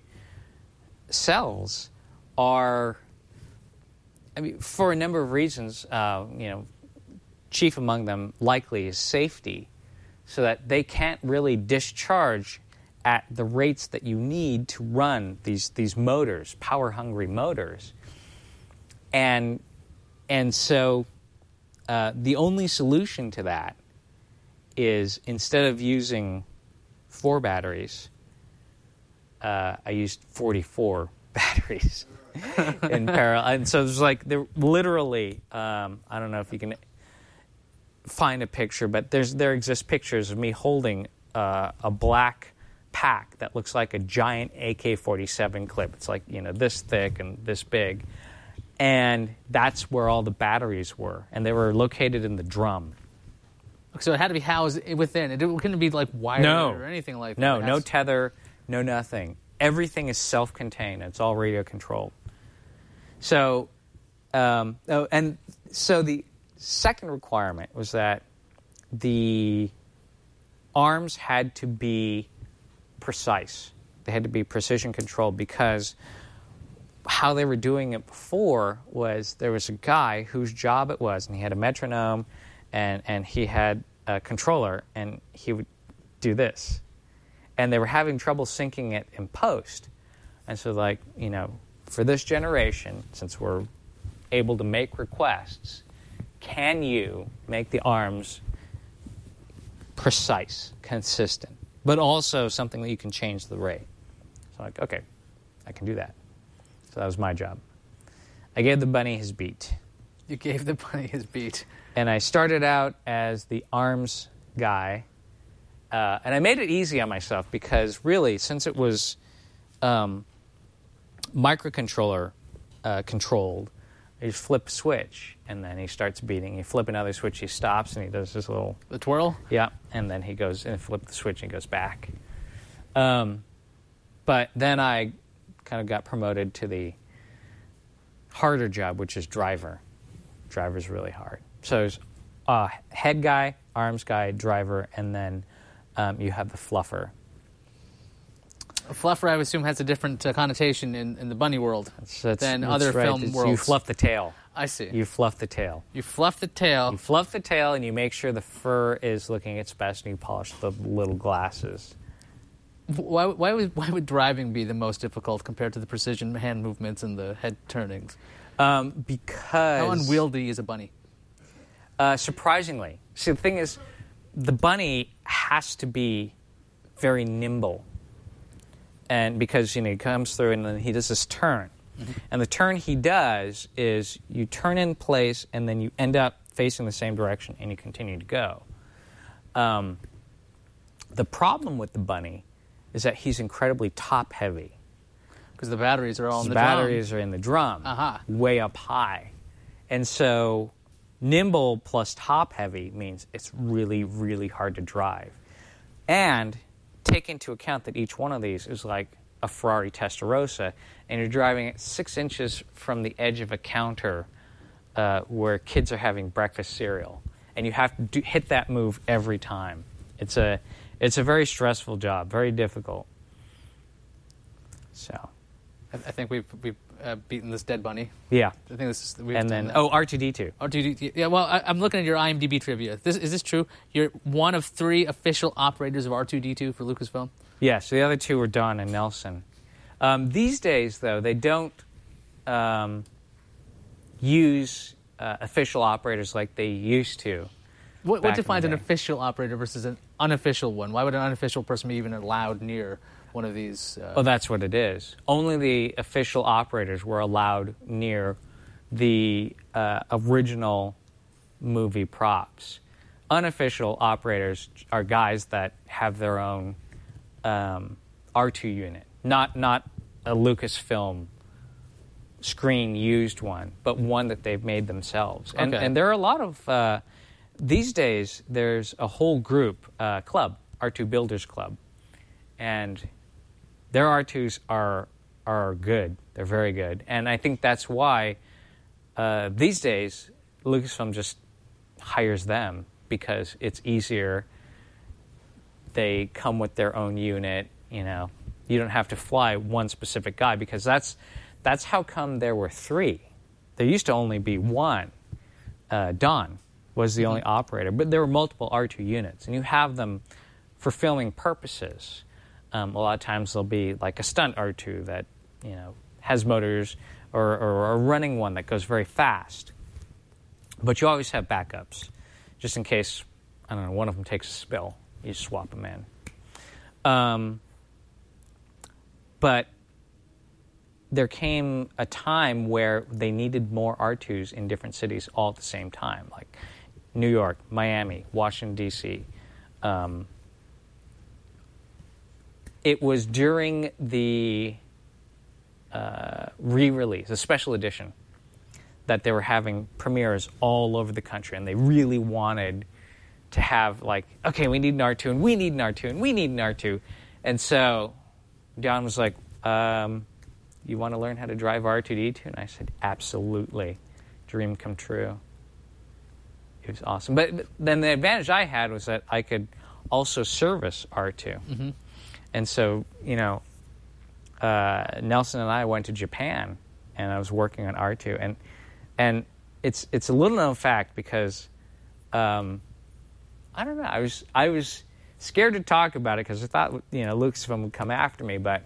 Speaker 5: cells are, for a number of reasons, chief among them likely is safety, so that they can't really discharge at the rates that you need to run these motors, power-hungry motors. And so the only solution to that is, instead of using 4 batteries, I used 44 batteries in parallel. And so there's they're literally, I don't know if you can find a picture, but there exist pictures of me holding a black pack that looks like a giant AK-47 clip. It's this thick and this big. And that's where all the batteries were. And they were located in the drum.
Speaker 4: So it had to be housed within. It couldn't be wired or anything like that.
Speaker 5: No tether, no nothing. Everything is self-contained. It's all radio controlled. So, and so the second requirement was that the arms had to be precise. They had to be precision controlled, because how they were doing it before was there was a guy whose job it was, and he had a metronome, and he had a controller, and he would do this. And they were having trouble syncing it in post. And so, for this generation, since we're able to make requests, can you make the arms precise, consistent, but also something that you can change the rate? So okay, I can do that. So that was my job. I gave the bunny his beat.
Speaker 4: You gave the bunny his beat.
Speaker 5: And I started out as the arms guy. And I made it easy on myself, because really, since it was microcontroller controlled, you just flip a switch, and then he starts beating. You flip another switch, he stops, and he does this little...
Speaker 4: The twirl?
Speaker 5: Yeah, and then he goes and flip the switch, and he goes back. But then I kind of got promoted to the harder job, which is driver. Driver's really hard. So there's head guy, arms guy, driver, and then you have the fluffer.
Speaker 4: A fluffer, I would assume, has a different connotation in the bunny world than other
Speaker 5: right.
Speaker 4: film worlds.
Speaker 5: You fluff the tail.
Speaker 4: I see.
Speaker 5: You fluff the tail.
Speaker 4: You fluff the tail.
Speaker 5: You fluff the tail, and you make sure the fur is looking its best, and you polish the little glasses.
Speaker 4: Why would driving be the most difficult compared to the precision hand movements and the head turnings?
Speaker 5: Because...
Speaker 4: How unwieldy is a bunny?
Speaker 5: Surprisingly. See, the thing is, the bunny has to be very nimble. And because, he comes through and then he does this turn. Mm-hmm. And the turn he does is you turn in place, and then you end up facing the same direction, and you continue to go. The problem with the bunny is that he's incredibly top-heavy.
Speaker 4: Because the batteries are all in the
Speaker 5: drum. The batteries are in the drum, way up high. And so nimble plus top-heavy means it's really, really hard to drive. And take into account that each one of these is like a Ferrari Testarossa, and you're driving at 6 inches from the edge of a counter where kids are having breakfast cereal. And you have to hit that move every time. It's a very stressful job, very difficult. So,
Speaker 4: I think we've beaten this dead bunny.
Speaker 5: Yeah.
Speaker 4: I think this is.
Speaker 5: And then R2D2.
Speaker 4: R2D2. Yeah. Well, I'm looking at your IMDb trivia. Is this true? You're one of 3 official operators of R2D2 for Lucasfilm.
Speaker 5: Yes. The other 2 were Don and Nelson. These days, though, they don't use official operators like they used to.
Speaker 4: What defines an
Speaker 5: day.
Speaker 4: official operator versus an unofficial one? Why would an unofficial person be even allowed near one of these?
Speaker 5: Well, that's what it is. Only the official operators were allowed near the original movie props. Unofficial operators are guys that have their own R2 unit, not a Lucasfilm screen-used one, but one that they've made themselves. And,
Speaker 4: Okay.
Speaker 5: and there are a lot of... these days, there's a whole group, club, R2 Builders Club, and their R2s are good. They're very good. And I think that's why these days Lucasfilm just hires them because it's easier. They come with their own unit, you know. You don't have to fly one specific guy because that's how come there were 3. There used to only be one. Don was the only operator, but there were multiple R2 units, and you have them for filming purposes. A lot of times there'll be like a stunt R2 that, you know, has motors or a running one that goes very fast. But you always have backups, just in case, I don't know, one of them takes a spill. You swap them in. But there came a time where they needed more R2s in different cities all at the same time, like New York, Miami, Washington, D.C. It was during the re-release, the special edition, that they were having premieres all over the country, and they really wanted to have, like, okay, we need an R2, and we need an R2, and we need an R2. And so Don was like, you want to learn how to drive R2-D2? And I said, absolutely. Dream come true. It was awesome. But then the advantage I had was that I could also service R2.
Speaker 4: Mm-hmm.
Speaker 5: And so, you know, Nelson and I went to Japan, and I was working on R2. And it's a little known fact because, I don't know, I was scared to talk about it because I thought, you know, Lucasfilm would come after me, but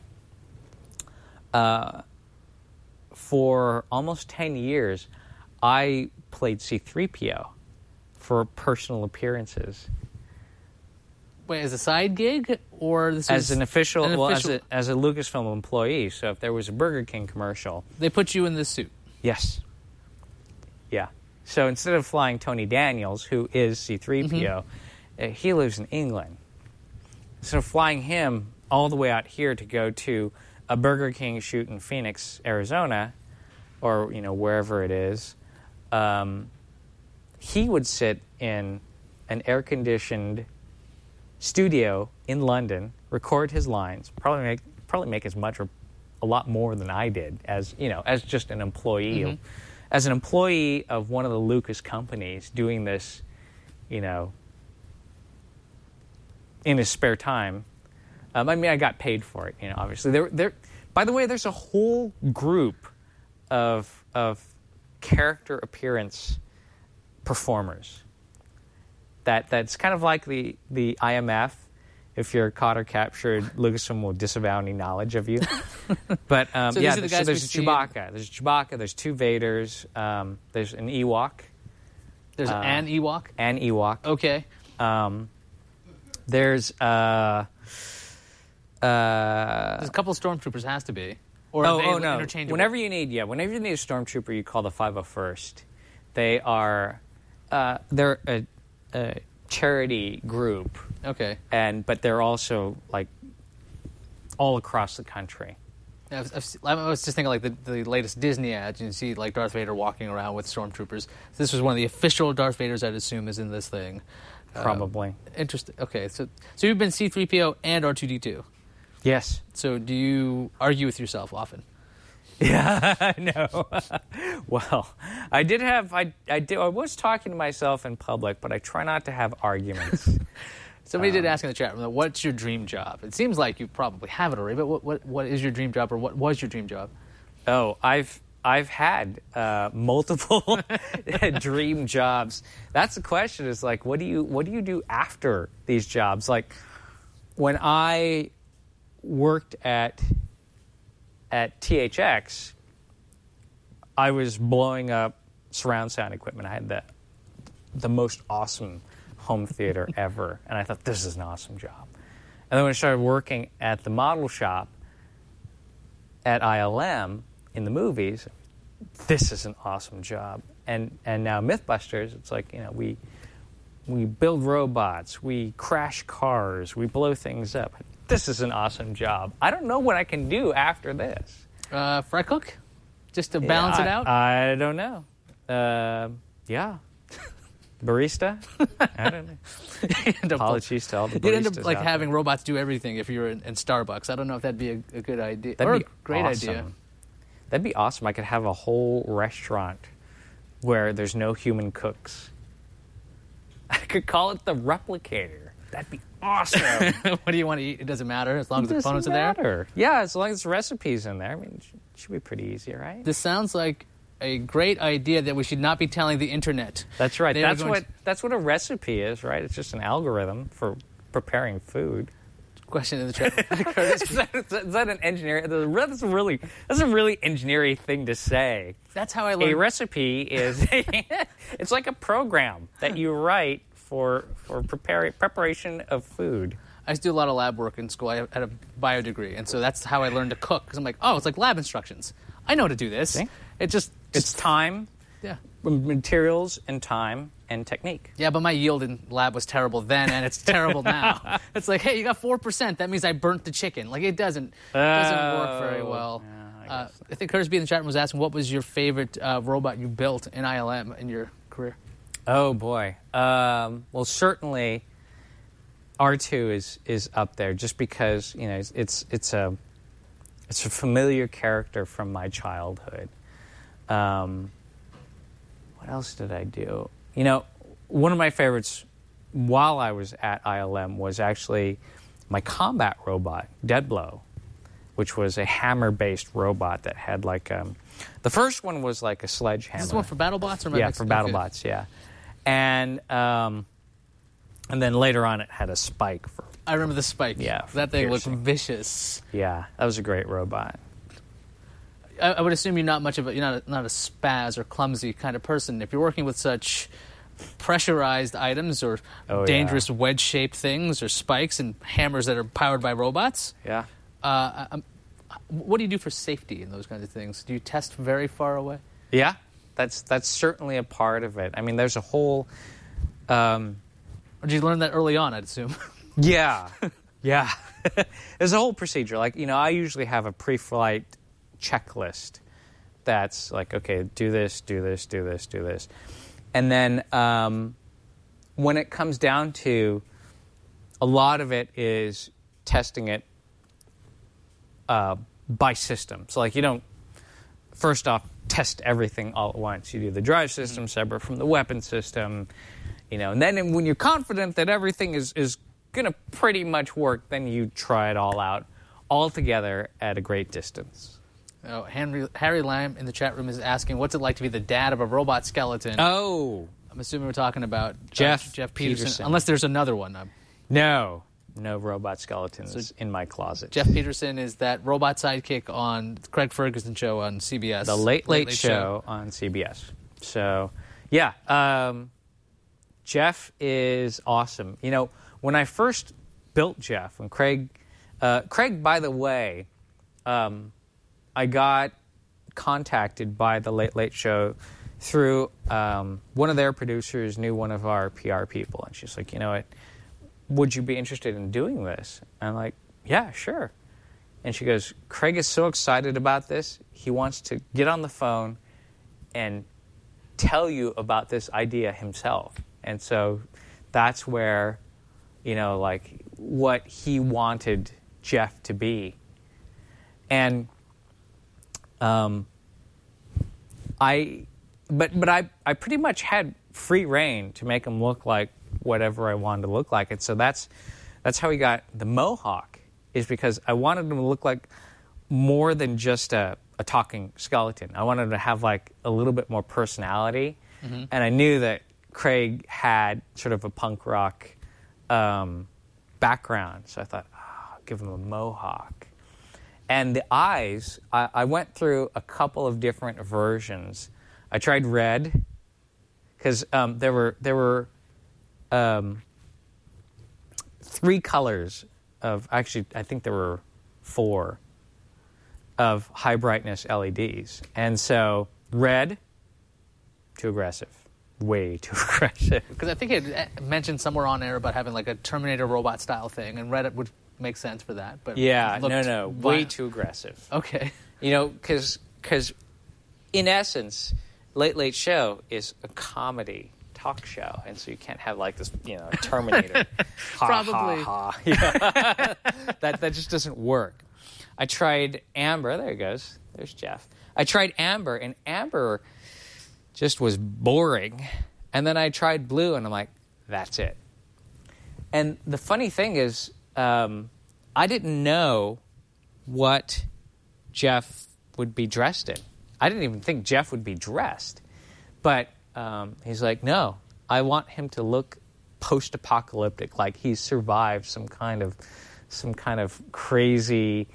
Speaker 5: for almost 10 years, I played C-3PO for personal appearances.
Speaker 4: Wait, as a side gig, or this
Speaker 5: As an official,
Speaker 4: official...
Speaker 5: as a Lucasfilm employee. So if there was a Burger King commercial,
Speaker 4: They put you in this suit.
Speaker 5: yes, yeah. So instead of flying Tony Daniels, who is C-3PO, he lives in England. So flying him all the way out here to go to a Burger King shoot in Phoenix, Arizona, or, you know, wherever it is, he would sit in an air-conditioned studio in London, record his lines, probably make as much or a lot more than I did as, you know, as just an employee. As an employee of one of the Lucas companies doing this, you know, in his spare time. I mean, I got paid for it, you know, obviously. By the way, there's a whole group of character appearance performers that's kind of like the IMF. If you're caught or captured, Lucasfilm will disavow any knowledge of you. But
Speaker 4: So
Speaker 5: yeah,
Speaker 4: these are the
Speaker 5: so
Speaker 4: guys
Speaker 5: there's
Speaker 4: we
Speaker 5: a
Speaker 4: see-
Speaker 5: Chewbacca. There's a Chewbacca. There's 2 Vaders. There's an Ewok.
Speaker 4: There's an Ewok.
Speaker 5: An Ewok.
Speaker 4: Okay.
Speaker 5: There's
Speaker 4: There's a couple of stormtroopers, has to be. Or are they
Speaker 5: no.
Speaker 4: interchangeable?
Speaker 5: Whenever you need a stormtrooper, you call the 501st. They are they're a charity group,
Speaker 4: Okay.
Speaker 5: but they're also like all across the country.
Speaker 4: I was just thinking like the latest Disney ads. You see like Darth Vader walking around with stormtroopers. This was one of the official Darth Vaders, I'd assume, is in this thing.
Speaker 5: Probably.
Speaker 4: Interesting. Okay, so you've been C-3PO and R2-D2.
Speaker 5: Yes.
Speaker 4: So do you argue with yourself often?
Speaker 5: Yeah, no. Well, I was talking to myself in public, but I try not to have arguments.
Speaker 4: Somebody did ask in the chat room, what's your dream job? It seems like you probably have it already, but what is your dream job, or what was your dream job?
Speaker 5: Oh, I've had multiple dream jobs. That's the question. Is like, what do you do after these jobs? Like, when I worked at at THX, I was blowing up surround sound equipment. I had the most awesome home theater ever, and I thought, this is an awesome job. And then when I started working at the model shop at ILM in the movies, this is an awesome job. And now Mythbusters, it's like, we build robots, we crash cars, we blow things up. This is an awesome job. I don't know what I can do after this.
Speaker 4: Fry cook? Just to balance it out?
Speaker 5: I don't know. Yeah. Barista? I don't know. Apologies to all the baristas.
Speaker 4: You'd end up like
Speaker 5: out
Speaker 4: having robots do everything if you were in Starbucks. I don't know if that'd be a good idea.
Speaker 5: That'd
Speaker 4: or
Speaker 5: be
Speaker 4: a great
Speaker 5: awesome.
Speaker 4: idea.
Speaker 5: That'd be awesome. I could have a whole restaurant where there's no human cooks. I could call it the Replicator. That'd be awesome.
Speaker 4: What do you want to eat? It doesn't matter as long as the
Speaker 5: Doesn't
Speaker 4: components are there.
Speaker 5: matter. Yeah, as long as the recipe's in there. I mean, it should be pretty easy, right?
Speaker 4: This sounds like a great idea that we should not be telling the internet.
Speaker 5: That's right.
Speaker 4: They are
Speaker 5: That's what a recipe is, right? It's just an algorithm for preparing food.
Speaker 4: Question in the chat. Curtis,
Speaker 5: Is that an engineering? That's a really engineering thing to say.
Speaker 4: that's how I
Speaker 5: A
Speaker 4: learned.
Speaker 5: recipe is it's like a program that you write for preparation of food.
Speaker 4: I used to do a lot of lab work in school. I had a bio degree, and so that's how I learned to cook. Because I'm like, oh, it's like lab instructions. I know how to do this.
Speaker 5: See?
Speaker 4: It's
Speaker 5: It's time,
Speaker 4: yeah.
Speaker 5: materials, and time and technique.
Speaker 4: Yeah, but my yield in lab was terrible then, and it's terrible now. It's like, hey, you got 4%. That means I burnt the chicken. Like, it doesn't work very well.
Speaker 5: Yeah,
Speaker 4: I think Curtis B in the chat room was asking, what was your favorite robot you built in ILM in your career?
Speaker 5: Oh boy. Well, certainly R2 is up there, just because it's a familiar character from my childhood. What else did I do? One of my favorites while I was at ILM was actually my combat robot, Deadblow, which was a hammer-based robot that had the first one was like a sledgehammer.
Speaker 4: Is this one for BattleBots? Or
Speaker 5: Yeah, for BattleBots, yeah. And then later on it had a spike for...
Speaker 4: I remember the spike.
Speaker 5: Yeah,
Speaker 4: That thing looked
Speaker 5: piercing.
Speaker 4: vicious.
Speaker 5: Yeah, that was a great robot.
Speaker 4: I would assume you're not much of you're not a spaz or clumsy kind of person. If you're working with such pressurized items or dangerous wedge-shaped things or spikes and hammers that are powered by robots,
Speaker 5: Yeah.
Speaker 4: what do you do for safety in those kinds of things? Do you test very far away?
Speaker 5: Yeah, that's certainly a part of it. I mean, there's a whole...
Speaker 4: Or did you learn that early on, I'd assume?
Speaker 5: Yeah. Yeah. There's a whole procedure. I usually have a pre-flight checklist that's like, okay, do this, do this, do this, do this. And then when it comes down to, a lot of it is testing it by system. So, you don't, first off, test everything all at once. You do the drive system separate from the weapon system, and then when you're confident that everything is going to pretty much work, then you try it all out all together at a great distance.
Speaker 4: Oh, Harry Lamb in the chat room is asking, what's it like to be the dad of a robot skeleton?
Speaker 5: Oh.
Speaker 4: I'm assuming we're talking about
Speaker 5: Jeff
Speaker 4: Peterson. Unless there's another one.
Speaker 5: No robot skeletons in my closet.
Speaker 4: Jeff Peterson is that robot sidekick on Craig Ferguson show on CBS.
Speaker 5: The Late Show on CBS. So, yeah, Jeff is awesome. When I first built Jeff, when Craig, by the way, I got contacted by the Late Show through one of their producers knew one of our PR people, and she's like, what, would you be interested in doing this? And I'm like, yeah, sure. And she goes, Craig is so excited about this, he wants to get on the phone and tell you about this idea himself. And so that's where, what he wanted Jeff to be. And I pretty much had free reign to make him look like whatever I wanted to look like. And so that's how he got the mohawk, is because I wanted him to look like more than just a talking skeleton. I wanted him to have a little bit more personality. Mm-hmm. And I knew that Craig had sort of a punk rock background. So I thought, I'll give him a mohawk. And the eyes, I went through a couple of different versions. I tried red, because there were 3 colors of, actually, I think there were 4 of high brightness LEDs. And so red, too aggressive. Way too aggressive.
Speaker 4: Because I think it mentioned somewhere on air about having like a Terminator robot style thing, and red would make sense for that. But
Speaker 5: yeah,
Speaker 4: it looked
Speaker 5: no, way too aggressive.
Speaker 4: Okay.
Speaker 5: You know, because in essence, Late Late Show is a comedy talk show, and so you can't have like this, you know, Terminator.
Speaker 4: Probably.
Speaker 5: Yeah. that just doesn't work. I tried amber. There he goes. There's Jeff. I tried amber, and amber just was boring. And then I tried blue, and I'm like, that's it. And the funny thing is, I didn't know what Jeff would be dressed in. I didn't even think Jeff would be dressed. But he's like, no, I want him to look post-apocalyptic, like he's survived some kind of crazy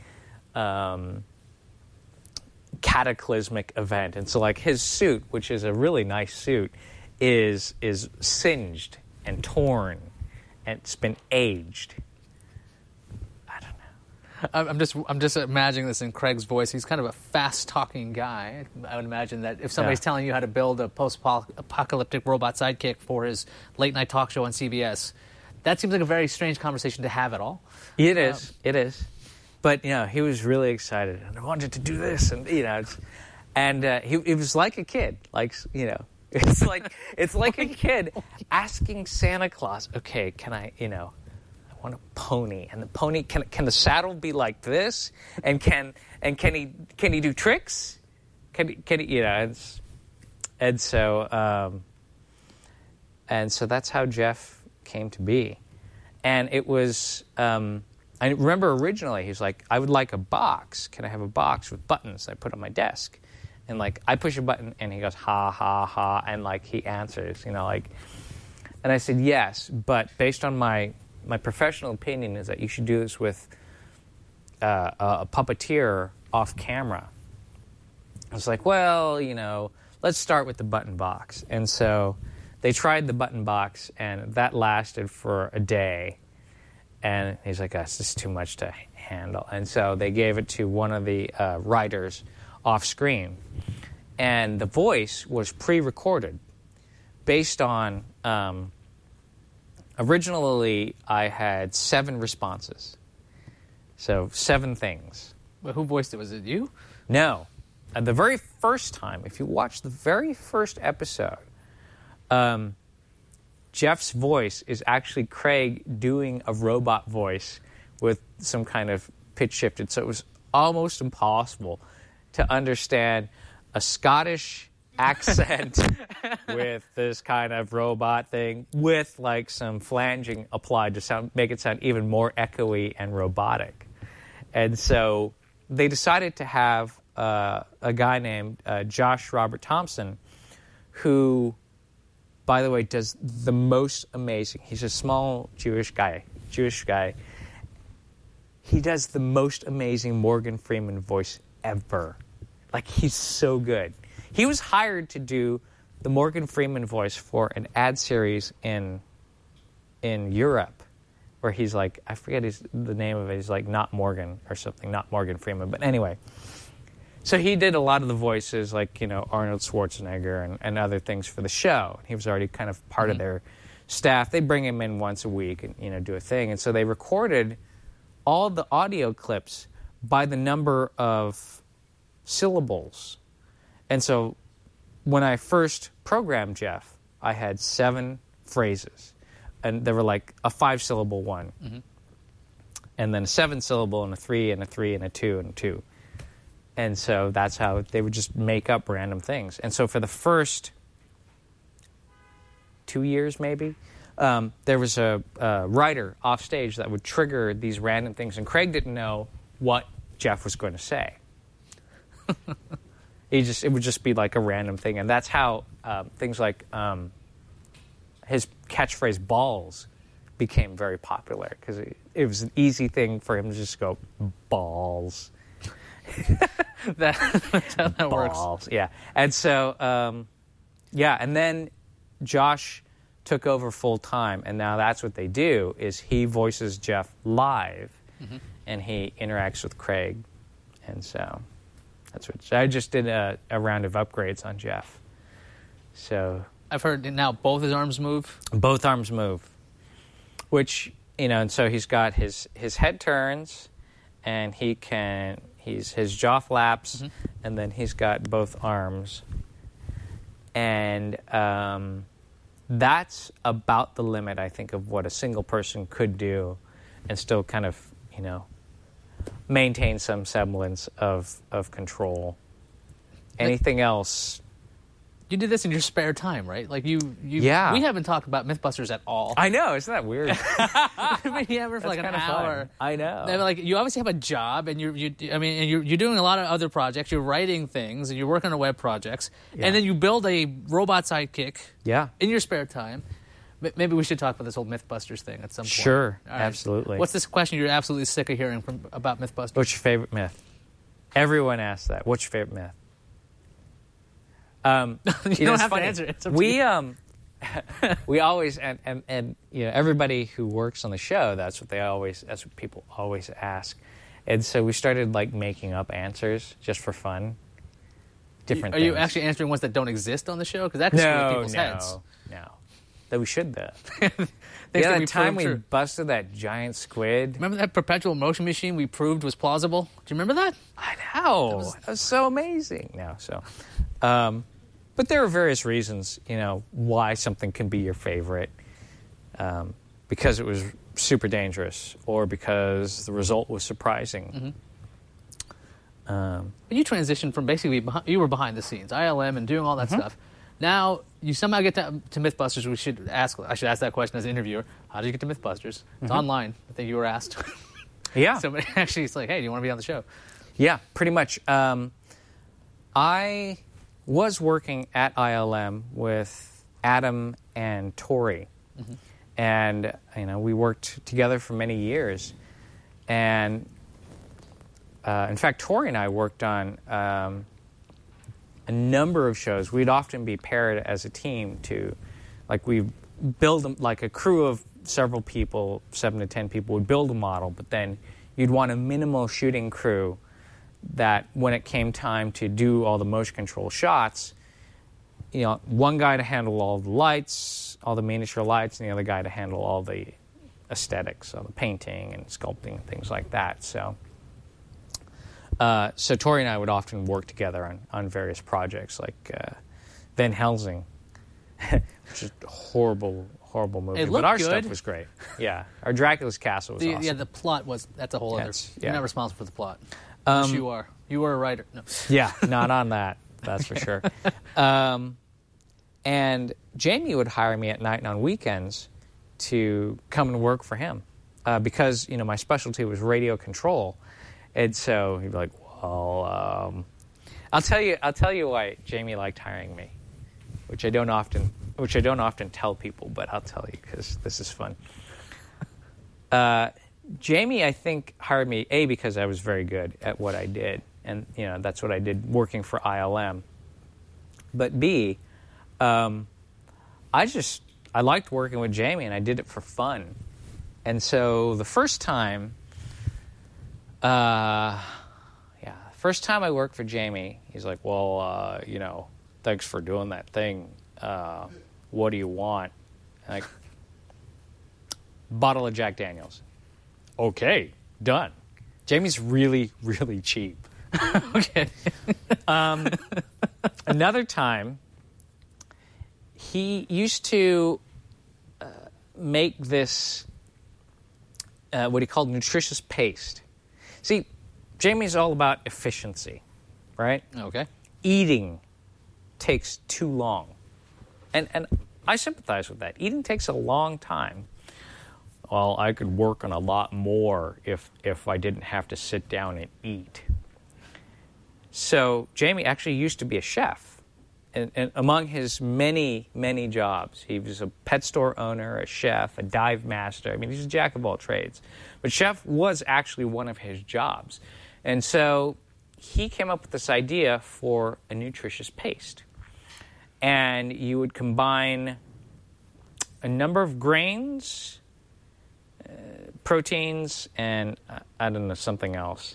Speaker 5: cataclysmic event. And so like his suit, which is a really nice suit, is singed and torn, and it's been aged. I don't know.
Speaker 4: I'm just imagining this in Craig's voice. He's kind of a fast-talking guy. I would imagine that if somebody's telling you how to build a post-apocalyptic robot sidekick for his late-night talk show on CBS, that seems like a very strange conversation to have at all.
Speaker 5: It is. But, you know, he was really excited, and I wanted to do this, and, you know, he was like a kid, like, you know, it's like a kid asking Santa Claus, okay, can I, you know, I want a pony, and the pony, can the saddle be like this, and can he do tricks, can he, you know, and so that's how Jeff came to be, and it was. I remember originally he was like, I would like a box. Can I have a box with buttons I put on my desk? And like I push a button and he goes, ha, ha, ha, and like he answers, you know, like, and I said, yes, but based on my professional opinion is that you should do this with a puppeteer off camera. I was like, well, you know, let's start with the button box. And so they tried the button box, and that lasted for a day. And he's like, this is too much to handle. And so they gave it to one of the writers off screen. And the voice was pre-recorded based on, originally I had 7 responses. So 7 things.
Speaker 4: But who voiced it? Was it you?
Speaker 5: No. The very first time, if you watch the very first episode, Jeff's voice is actually Craig doing a robot voice with some kind of pitch shifted. So it was almost impossible to understand a Scottish accent with this kind of robot thing with like some flanging applied to make it sound even more echoey and robotic. And so they decided to have a guy named Josh Robert Thompson, who, by the way, does the most amazing. He's a small Jewish guy. He does the most amazing Morgan Freeman voice ever. Like, he's so good. He was hired to do the Morgan Freeman voice for an ad series in Europe, where he's like, I forget the name of it. He's like, not Morgan or something, not Morgan Freeman. But anyway, so he did a lot of the voices, like, you know, Arnold Schwarzenegger and other things for the show. He was already kind of part of their staff. They bring him in once a week and, you know, do a thing. And so they recorded all the audio clips by the number of syllables. And so when I first programmed Jeff, I had 7 phrases. And there were like a 5-syllable one. Mm-hmm. And then a 7-syllable and a 3 and a 3 and a 2 and a 2. And so that's how they would just make up random things. And so for the first 2 years, maybe, there was a writer off stage that would trigger these random things. And Craig didn't know what Jeff was going to say. It would just be like a random thing. And that's how things like his catchphrase balls became very popular, because it was an easy thing for him to just go balls.
Speaker 4: That's how that works.
Speaker 5: Balls, yeah. And so, and then Josh took over full time, and now that's what they do, is he voices Jeff live, and he interacts with Craig. And so that's what I just did a round of upgrades on Jeff. So
Speaker 4: I've heard now both his arms move.
Speaker 5: both arms move, which, and so he's got his head turns, and his jaw flaps, and then he's got both arms. And that's about the limit, I think, of what a single person could do and still kind of, maintain some semblance of control. Anything else?
Speaker 4: You did this in your spare time, right? Like you.
Speaker 5: Yeah.
Speaker 4: We haven't talked about Mythbusters at all.
Speaker 5: I know, isn't that weird?
Speaker 4: I mean, yeah, we're for like an
Speaker 5: kinda
Speaker 4: hour.
Speaker 5: fun. I know.
Speaker 4: And, like, you obviously have a job, and you're doing a lot of other projects. You're writing things, and you're working on web projects, and then you build a robot sidekick.
Speaker 5: Yeah.
Speaker 4: In your spare time. Maybe we should talk about this whole Mythbusters thing at some point.
Speaker 5: Sure,
Speaker 4: All right.
Speaker 5: absolutely.
Speaker 4: What's this question you're absolutely sick of hearing about Mythbusters?
Speaker 5: What's your favorite myth? Everyone asks that. What's your favorite myth?
Speaker 4: You don't have to answer it. It's up to you.
Speaker 5: We always and everybody who works on the show, that's what people always ask. And so we started like making up answers just for fun. Different
Speaker 4: Are
Speaker 5: things.
Speaker 4: you actually answering ones that don't exist on the show? Because that can screw with people's heads.
Speaker 5: No. That we should though.
Speaker 4: Things
Speaker 5: Yeah,
Speaker 4: that we
Speaker 5: that time
Speaker 4: proved
Speaker 5: we
Speaker 4: true.
Speaker 5: busted that giant squid.
Speaker 4: Remember that perpetual motion machine we proved was plausible? Do you remember that?
Speaker 5: I know. That was so amazing. But there are various reasons, why something can be your favorite. Because it was super dangerous, or because the result was surprising.
Speaker 4: You transitioned from basically you were behind the scenes, ILM, and doing all that stuff. Now you somehow get to Mythbusters. I should ask that question as an interviewer. How did you get to Mythbusters? It's online. I think you were asked.
Speaker 5: Yeah.
Speaker 4: Somebody actually is like, hey, do you want to be on the show?
Speaker 5: Yeah, pretty much. I was working at ILM with Adam and Tori. And, we worked together for many years. And, in fact, Tori and I worked on a number of shows. We'd often be paired as a team we build like a crew of several people, 7 to 10 people would build a model, but then you'd want a minimal shooting crew that when it came time to do all the motion control shots, one guy to handle all the lights, all the miniature lights, and the other guy to handle all the aesthetics, all the painting and sculpting and things like that. So Tori and I would often work together on various projects, like Van Helsing, which is a horrible movie.
Speaker 4: It looked
Speaker 5: but our
Speaker 4: good.
Speaker 5: stuff was great. Yeah, our Dracula's Castle was awesome.
Speaker 4: Yeah, the plot that's a whole other.
Speaker 5: Yes,
Speaker 4: You're
Speaker 5: yeah.
Speaker 4: not responsible for the plot. Yes, you are. You were a writer. No.
Speaker 5: Yeah, not on that. That's for sure. And Jamie would hire me at night and on weekends to come and work for him because my specialty was radio control, and so he'd be like, "Well, I'll tell you why Jamie liked hiring me, which I don't often tell people, but I'll tell you because this is fun." Jamie, I think, hired me because I was very good at what I did, and that's what I did working for ILM. But B, I liked working with Jamie, and I did it for fun. And so the first time I worked for Jamie, he's like, "Well, thanks for doing that thing. What do you want?" And like, bottle of Jack Daniels. Okay, done. Jamie's really, really cheap.
Speaker 4: Okay.
Speaker 5: Another time, he used to make this, what he called nutritious paste. See, Jamie's all about efficiency, right?
Speaker 4: Okay.
Speaker 5: Eating takes too long. And I sympathize with that. Eating takes a long time. Well, I could work on a lot more if I didn't have to sit down and eat. So Jamie actually used to be a chef. And among his many, many jobs, he was a pet store owner, a chef, a dive master. I mean, he's a jack of all trades. But chef was actually one of his jobs. And so he came up with this idea for a nutritious paste. And you would combine a number of grains, proteins, and I don't know, something else.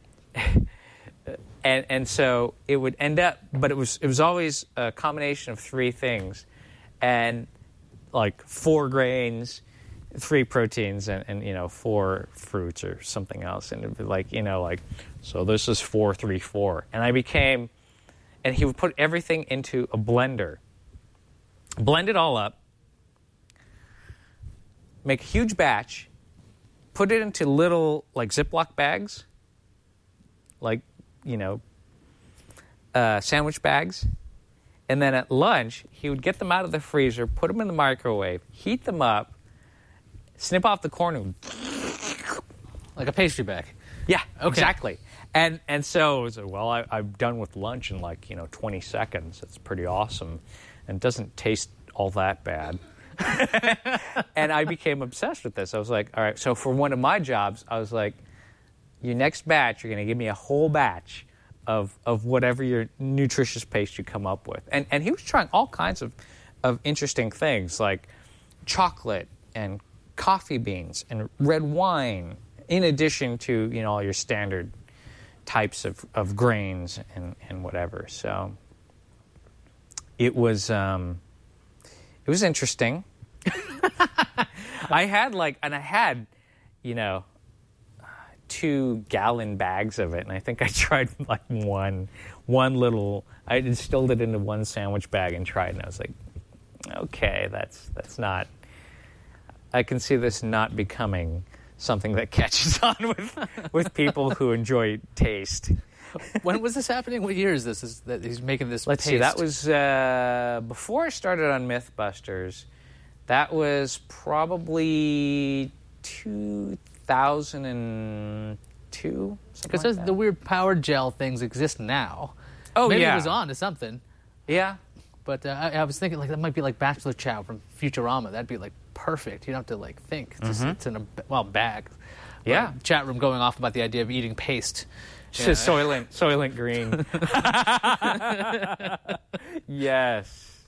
Speaker 5: and so it would end up, but it was always a combination of three things, and like 4 grains, 3 proteins, and 4 fruits or something else, and it'd be like so this is 4, 3, 4, and he would put everything into a blender, blend it all up, make a huge batch, put it into little like Ziploc bags, like sandwich bags, and then at lunch he would get them out of the freezer, put them in the microwave, heat them up, snip off the corn, and
Speaker 4: like a pastry bag.
Speaker 5: Yeah,
Speaker 4: okay.
Speaker 5: Exactly. And so it was I'm done with lunch in 20 seconds. It's pretty awesome, and it doesn't taste all that bad. And I became obsessed with this. I was like, all right. So for one of my jobs, I was like, your next batch, you're going to give me a whole batch of whatever your nutritious paste you come up with. And he was trying all kinds of interesting things like chocolate and coffee beans and red wine, in addition to all your standard types of grains and whatever. So it was interesting. I had 2-gallon bags of it, and I think I tried one little. I distilled it into one sandwich bag and tried, and I was like, okay, that's not. I can see this not becoming something that catches on with people who enjoy taste.
Speaker 4: When was this happening? What year is this? Is that he's making this
Speaker 5: Let's
Speaker 4: paste?
Speaker 5: see, that was before I started on Mythbusters. That was probably 2002,
Speaker 4: because
Speaker 5: like that.
Speaker 4: the weird power gel things exist now.
Speaker 5: Oh,
Speaker 4: maybe
Speaker 5: yeah.
Speaker 4: it was on to something.
Speaker 5: Yeah.
Speaker 4: But I was thinking that might be like Bachelor Chow from Futurama. That'd be perfect. You don't have to think. It's in a bag.
Speaker 5: Yeah.
Speaker 4: Chat room going off about the idea of eating paste.
Speaker 5: Yeah. Soylent Green. Yes.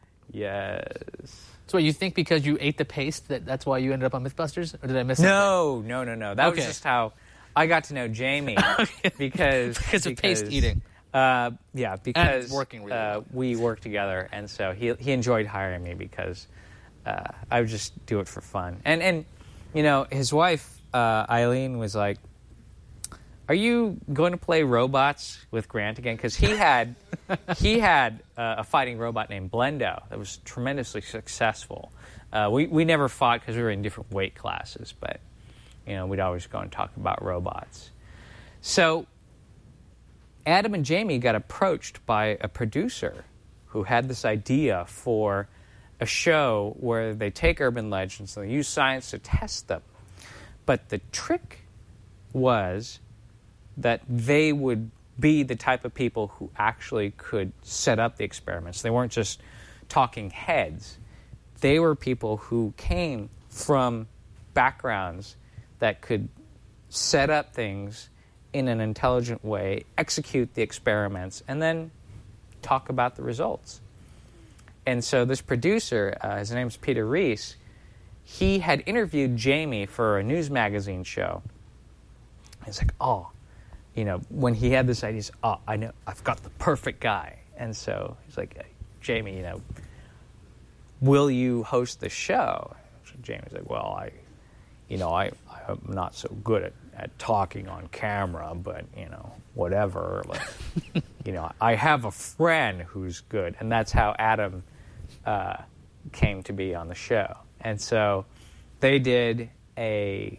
Speaker 4: So you think because you ate the paste that's why you ended up on Mythbusters? Or did I miss something?
Speaker 5: No. That was just how I got to know Jamie. because
Speaker 4: of paste eating.
Speaker 5: Because
Speaker 4: and working really well.
Speaker 5: We worked together, and so he enjoyed hiring me because I would just do it for fun. And his wife Eileen was like, "Are you going to play robots with Grant again?" Because he had a fighting robot named Blendo that was tremendously successful. We never fought because we were in different weight classes, but we'd always go and talk about robots. So Adam and Jamie got approached by a producer who had this idea for a show where they take urban legends and they use science to test them. But the trick was that they would be the type of people who actually could set up the experiments. They weren't just talking heads. They were people who came from backgrounds that could set up things in an intelligent way, execute the experiments, and then talk about the results. And so this producer, his name's Peter Reese, he had interviewed Jamie for a news magazine show. He's like, when he had this idea, he's, I know, I've got the perfect guy. And so he's like, hey, Jamie, will you host the show? So Jamie's like, well, I'm not so good at talking on camera, but, whatever. I have a friend who's good. And that's how Adam came to be on the show. And so they did a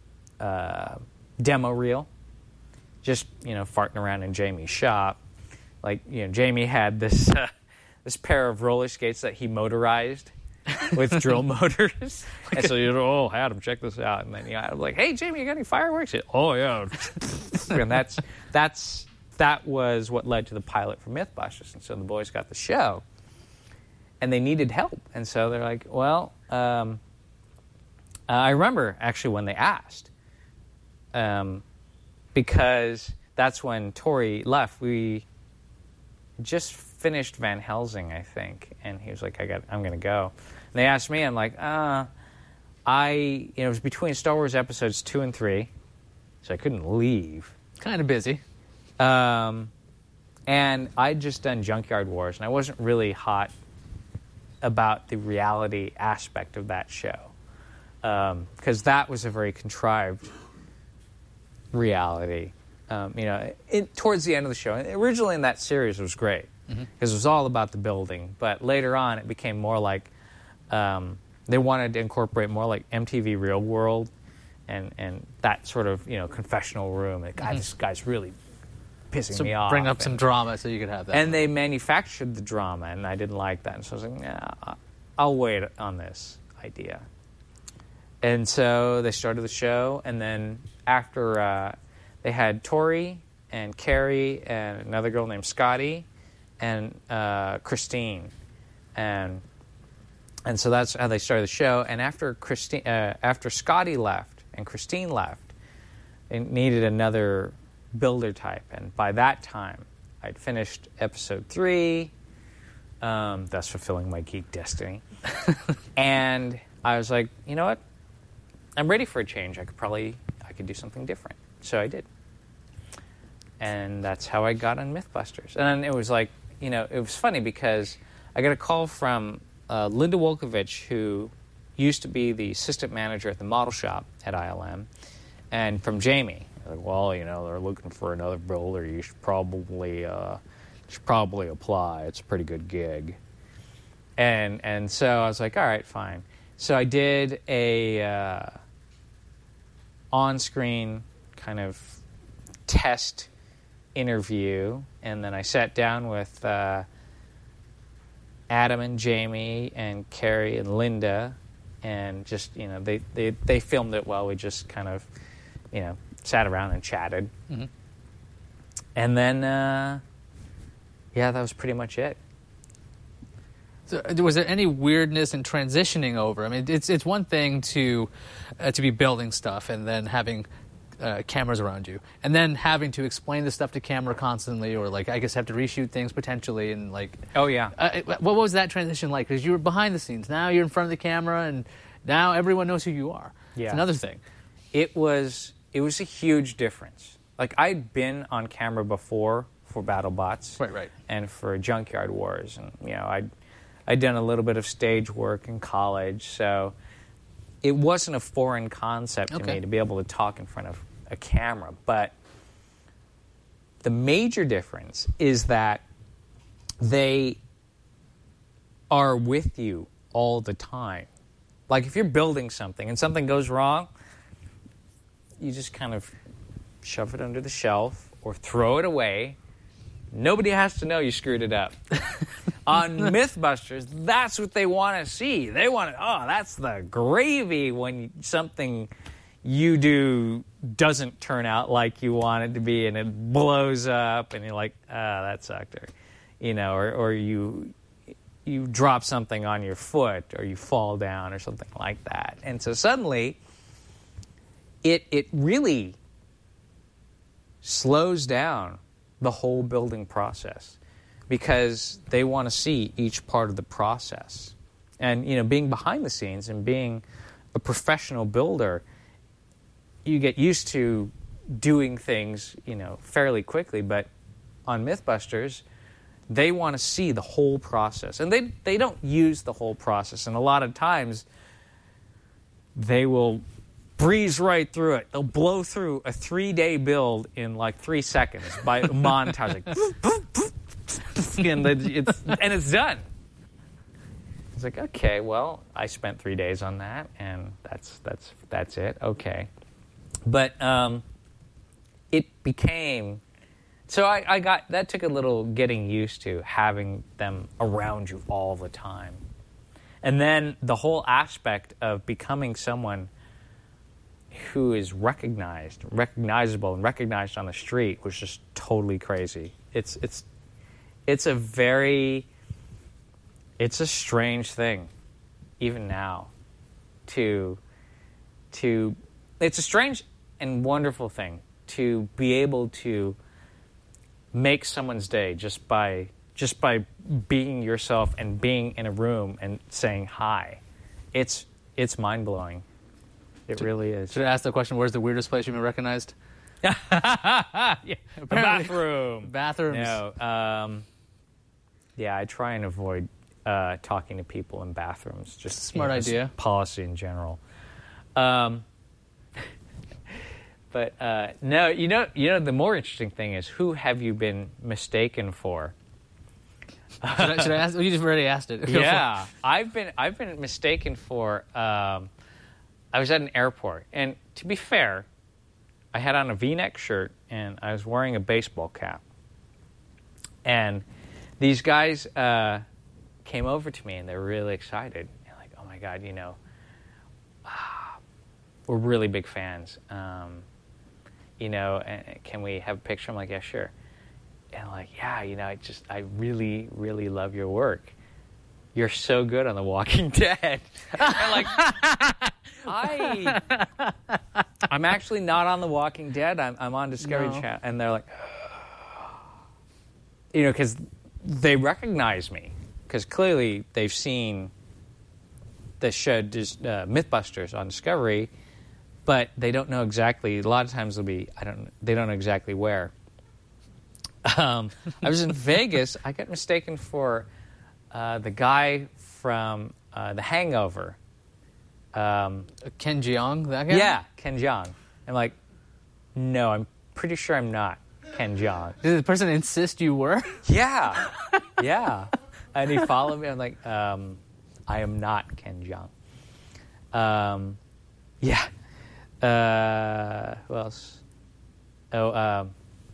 Speaker 5: demo reel, just, farting around in Jamie's shop. Jamie had this pair of roller skates that he motorized with drill motors. And so, Adam, check this out. And then I'm like, hey, Jamie, you got any fireworks? Oh, yeah. And that was what led to the pilot for Mythbusters. And so the boys got the show. And they needed help. And so they're like, well, I remember actually when they asked, because that's when Tori left. We just finished Van Helsing, I think, and he was like, I'm going to go. And they asked me, I'm like, it was between Star Wars episodes 2 and 3, so I couldn't leave.
Speaker 4: Kind of busy.
Speaker 5: And I'd just done Junkyard Wars, and I wasn't really hot about the reality aspect of that show, because that was a very contrived reality. Towards the end of the show, and originally in that series it was great, because it was all about the building, but later on it became more like they wanted to incorporate more like MTV Real World and that sort of confessional room. And, God, this guy's really pissing me off.
Speaker 4: Bring up some drama so you could have that.
Speaker 5: And they manufactured the drama, and I didn't like that. And so I was like, nah, I'll wait on this idea. And so they started the show, and then after they had Tori and Carrie and another girl named Scotty and Christine. And so that's how they started the show. And after Scotty left and Christine left, they needed another builder type. And by that time, I'd finished episode 3, thus fulfilling my geek destiny. And I was like, you know what? I'm ready for a change. I could do something different. So I did. And that's how I got on Mythbusters. And it was like, it was funny because I got a call from Linda Wolkovich, who used to be the assistant manager at the model shop at ILM, and from Jamie. Like, well, they're looking for another builder. You should probably apply. It's a pretty good gig. And so I was like, all right, fine. So I did a on-screen kind of test interview, and then I sat down with Adam and Jamie and Carrie and Linda, and just they filmed it while we just kind of sat around and chatted. Mm-hmm. And then that was pretty much it.
Speaker 4: So, was there any weirdness in transitioning over? I mean, it's one thing to be building stuff and then having cameras around you, and then having to explain the stuff to camera constantly, or I guess have to reshoot things potentially, and
Speaker 5: Oh yeah.
Speaker 4: What was that transition like? Because you were behind the scenes, now you're in front of the camera, and now everyone knows who you are.
Speaker 5: Yeah.
Speaker 4: It's another thing.
Speaker 5: It was a huge difference. I'd been on camera before for BattleBots,
Speaker 4: right,
Speaker 5: and for Junkyard Wars, and I'd done a little bit of stage work in college, so it wasn't a foreign concept to me to be able to talk in front of a camera. But the major difference is that they are with you all the time. If you're building something and something goes wrong, you just kind of shove it under the shelf or throw it away. Nobody has to know you screwed it up. On Mythbusters, that's what they want to see. They want that's the gravy when something you do doesn't turn out like you want it to be, and it blows up, and you're like, that sucked. Or you drop something on your foot, or you fall down, or something like that. And so suddenly, it really slows down the whole building process, because they want to see each part of the process. And, being behind the scenes and being a professional builder, you get used to doing things, fairly quickly. But on Mythbusters, they want to see the whole process. And they don't use the whole process. And a lot of times, they will breeze right through it. They'll blow through a 3-day build in 3 seconds by montage. And it's done. It's like, okay, well, I spent 3 days on that, and that's it. Okay. But it became... So I got... That took a little getting used to, having them around you all the time. And then the whole aspect of becoming someone who is recognizable, and recognized on the street was just totally crazy. It's a strange thing, even now, it's a strange and wonderful thing to be able to make someone's day just by being yourself and being in a room and saying hi. It's mind-blowing. It really is.
Speaker 4: Should I ask the question, where's the weirdest place you've been recognized?
Speaker 5: Yeah, the bathroom.
Speaker 4: Bathrooms.
Speaker 5: No. Yeah, I try and avoid talking to people in bathrooms. Just
Speaker 4: smart idea.
Speaker 5: Policy in general. But no, you know, the more interesting thing is, who have you been mistaken for?
Speaker 4: Should I ask? You just already asked it.
Speaker 5: Yeah, I've been mistaken for. I was at an airport, and to be fair, I had on a V-neck shirt and I was wearing a baseball cap. And these guys came over to me and they were really excited. And like, oh my God, you know, we're really big fans. You know, can we have a picture? I'm like, yeah, sure. And like, yeah, you know, I really, really love your work. You're so good on The Walking Dead. And like, I'm actually not on The Walking Dead. I'm on Discovery Channel. And they're like, you know, because they recognize me. Because clearly they've seen the show Mythbusters on Discovery, but they don't know exactly. A lot of times they don't know exactly where. I was in Vegas. I got mistaken for the guy from The Hangover.
Speaker 4: Ken Jeong, that guy?
Speaker 5: Yeah, Ken Jeong. I'm like, no, I'm pretty sure I'm not Ken Jeong.
Speaker 4: Did the person insist you were?
Speaker 5: Yeah, yeah. And he followed me. I'm like, I am not Ken Jeong. Yeah. Who else? Oh,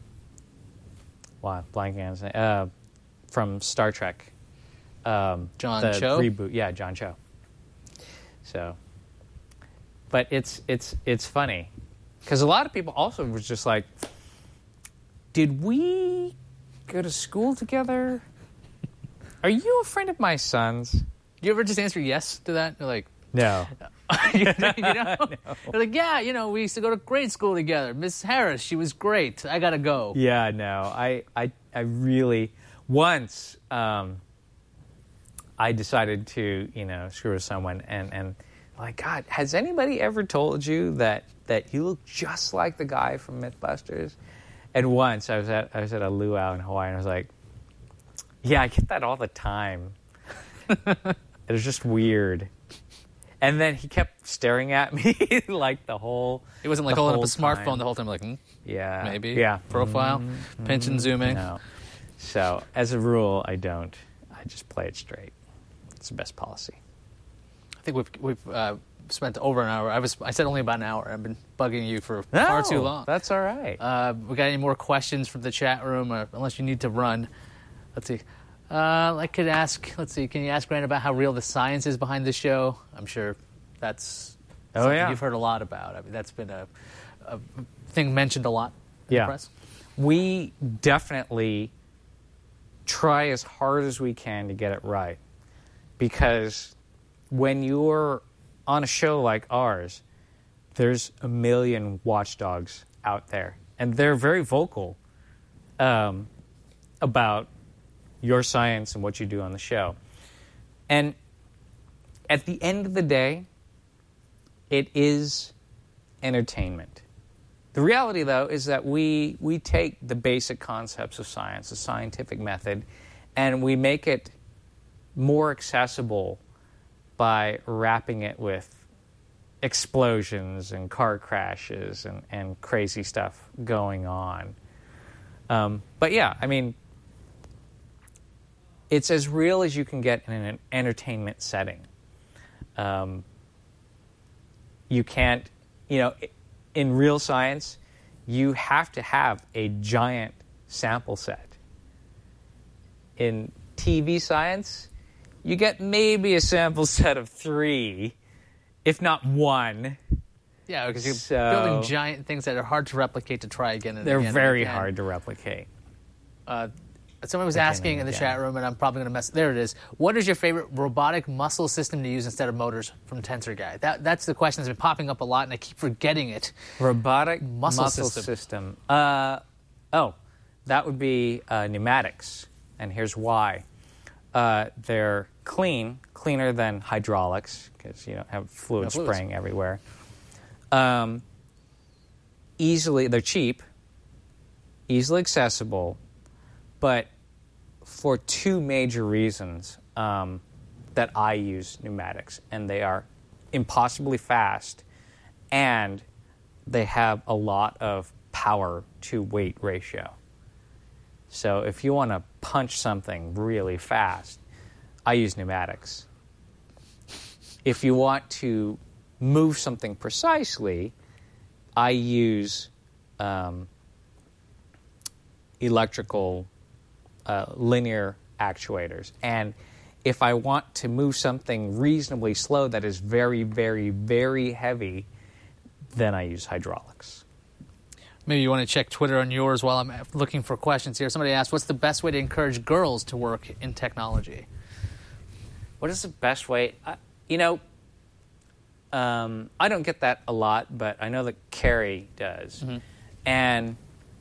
Speaker 5: wow, blanking on his name. From Star Trek.
Speaker 4: John
Speaker 5: the
Speaker 4: Cho?
Speaker 5: Reboot. Yeah, John Cho. So, but it's funny because a lot of people also was just like, did we go to school together? Are you a friend of my son's?
Speaker 4: Do you ever just answer yes to that? You're like,
Speaker 5: no.
Speaker 4: you know?
Speaker 5: No.
Speaker 4: You're like, yeah, you know, we used to go to grade school together. Miss Harris, she was great. I gotta go.
Speaker 5: Yeah, no. I really once I decided to, you know, screw with someone and like, God, has anybody ever told you that you look just like the guy from Mythbusters? And once I was at a luau in Hawaii and I was like, yeah, I get that all the time. It was just weird. And then he kept staring at me like the whole
Speaker 4: He wasn't like holding up a
Speaker 5: time.
Speaker 4: smartphone the whole time, like,
Speaker 5: Yeah.
Speaker 4: maybe.
Speaker 5: Yeah.
Speaker 4: Profile, pinch and zooming.
Speaker 5: No. So, as a rule, I don't. I just play it straight. It's the best policy.
Speaker 4: I think we've spent over an hour. I said only about an hour. I've been bugging you for far too long.
Speaker 5: That's all right.
Speaker 4: We got any more questions from the chat room? Unless you need to run. Let's see. I could ask. Let's see. Can you ask Grant about how real the science is behind the show? I'm sure that's something you've heard a lot about. I mean, that's been a thing mentioned a lot in the press.
Speaker 5: We definitely try as hard as we can to get it right, because when you're on a show like ours, there's a million watchdogs out there, and they're very vocal about your science and what you do on the show. And at the end of the day, it is entertainment. The reality, though, is that we take the basic concepts of science, the scientific method, and we make it more accessible by wrapping it with explosions and car crashes and crazy stuff going on. But yeah, I mean, it's as real as you can get in an entertainment setting. You can't, you know, in real science, you have to have a giant sample set. In TV science, you get maybe a sample set of 3, if not 1.
Speaker 4: Yeah, because you're building giant things that are hard to replicate to try again and
Speaker 5: they're
Speaker 4: again.
Speaker 5: They're very hard to replicate.
Speaker 4: Someone was asking in the chat room, and I'm probably going to mess... There it is. What is your favorite robotic muscle system to use instead of motors from Tensor Guy? That's the question that's been popping up a lot, and I keep forgetting it.
Speaker 5: Robotic muscle system. that would be pneumatics, and here's why. They're cleaner than hydraulics, because you don't have fluid spraying everywhere. They're cheap, easily accessible, but for two major reasons that I use pneumatics, and they are impossibly fast, and they have a lot of power to weight ratio. So if you want to punch something really fast, I use pneumatics. If you want to move something precisely, I use electrical linear actuators. And if I want to move something reasonably slow that is very, very, very heavy, then I use hydraulics.
Speaker 4: Maybe you want to check Twitter on yours while I'm looking for questions here. Somebody asked, what's the best way to encourage girls to work in technology?
Speaker 5: What is the best way? I don't get that a lot, but I know that Carrie does. Mm-hmm. And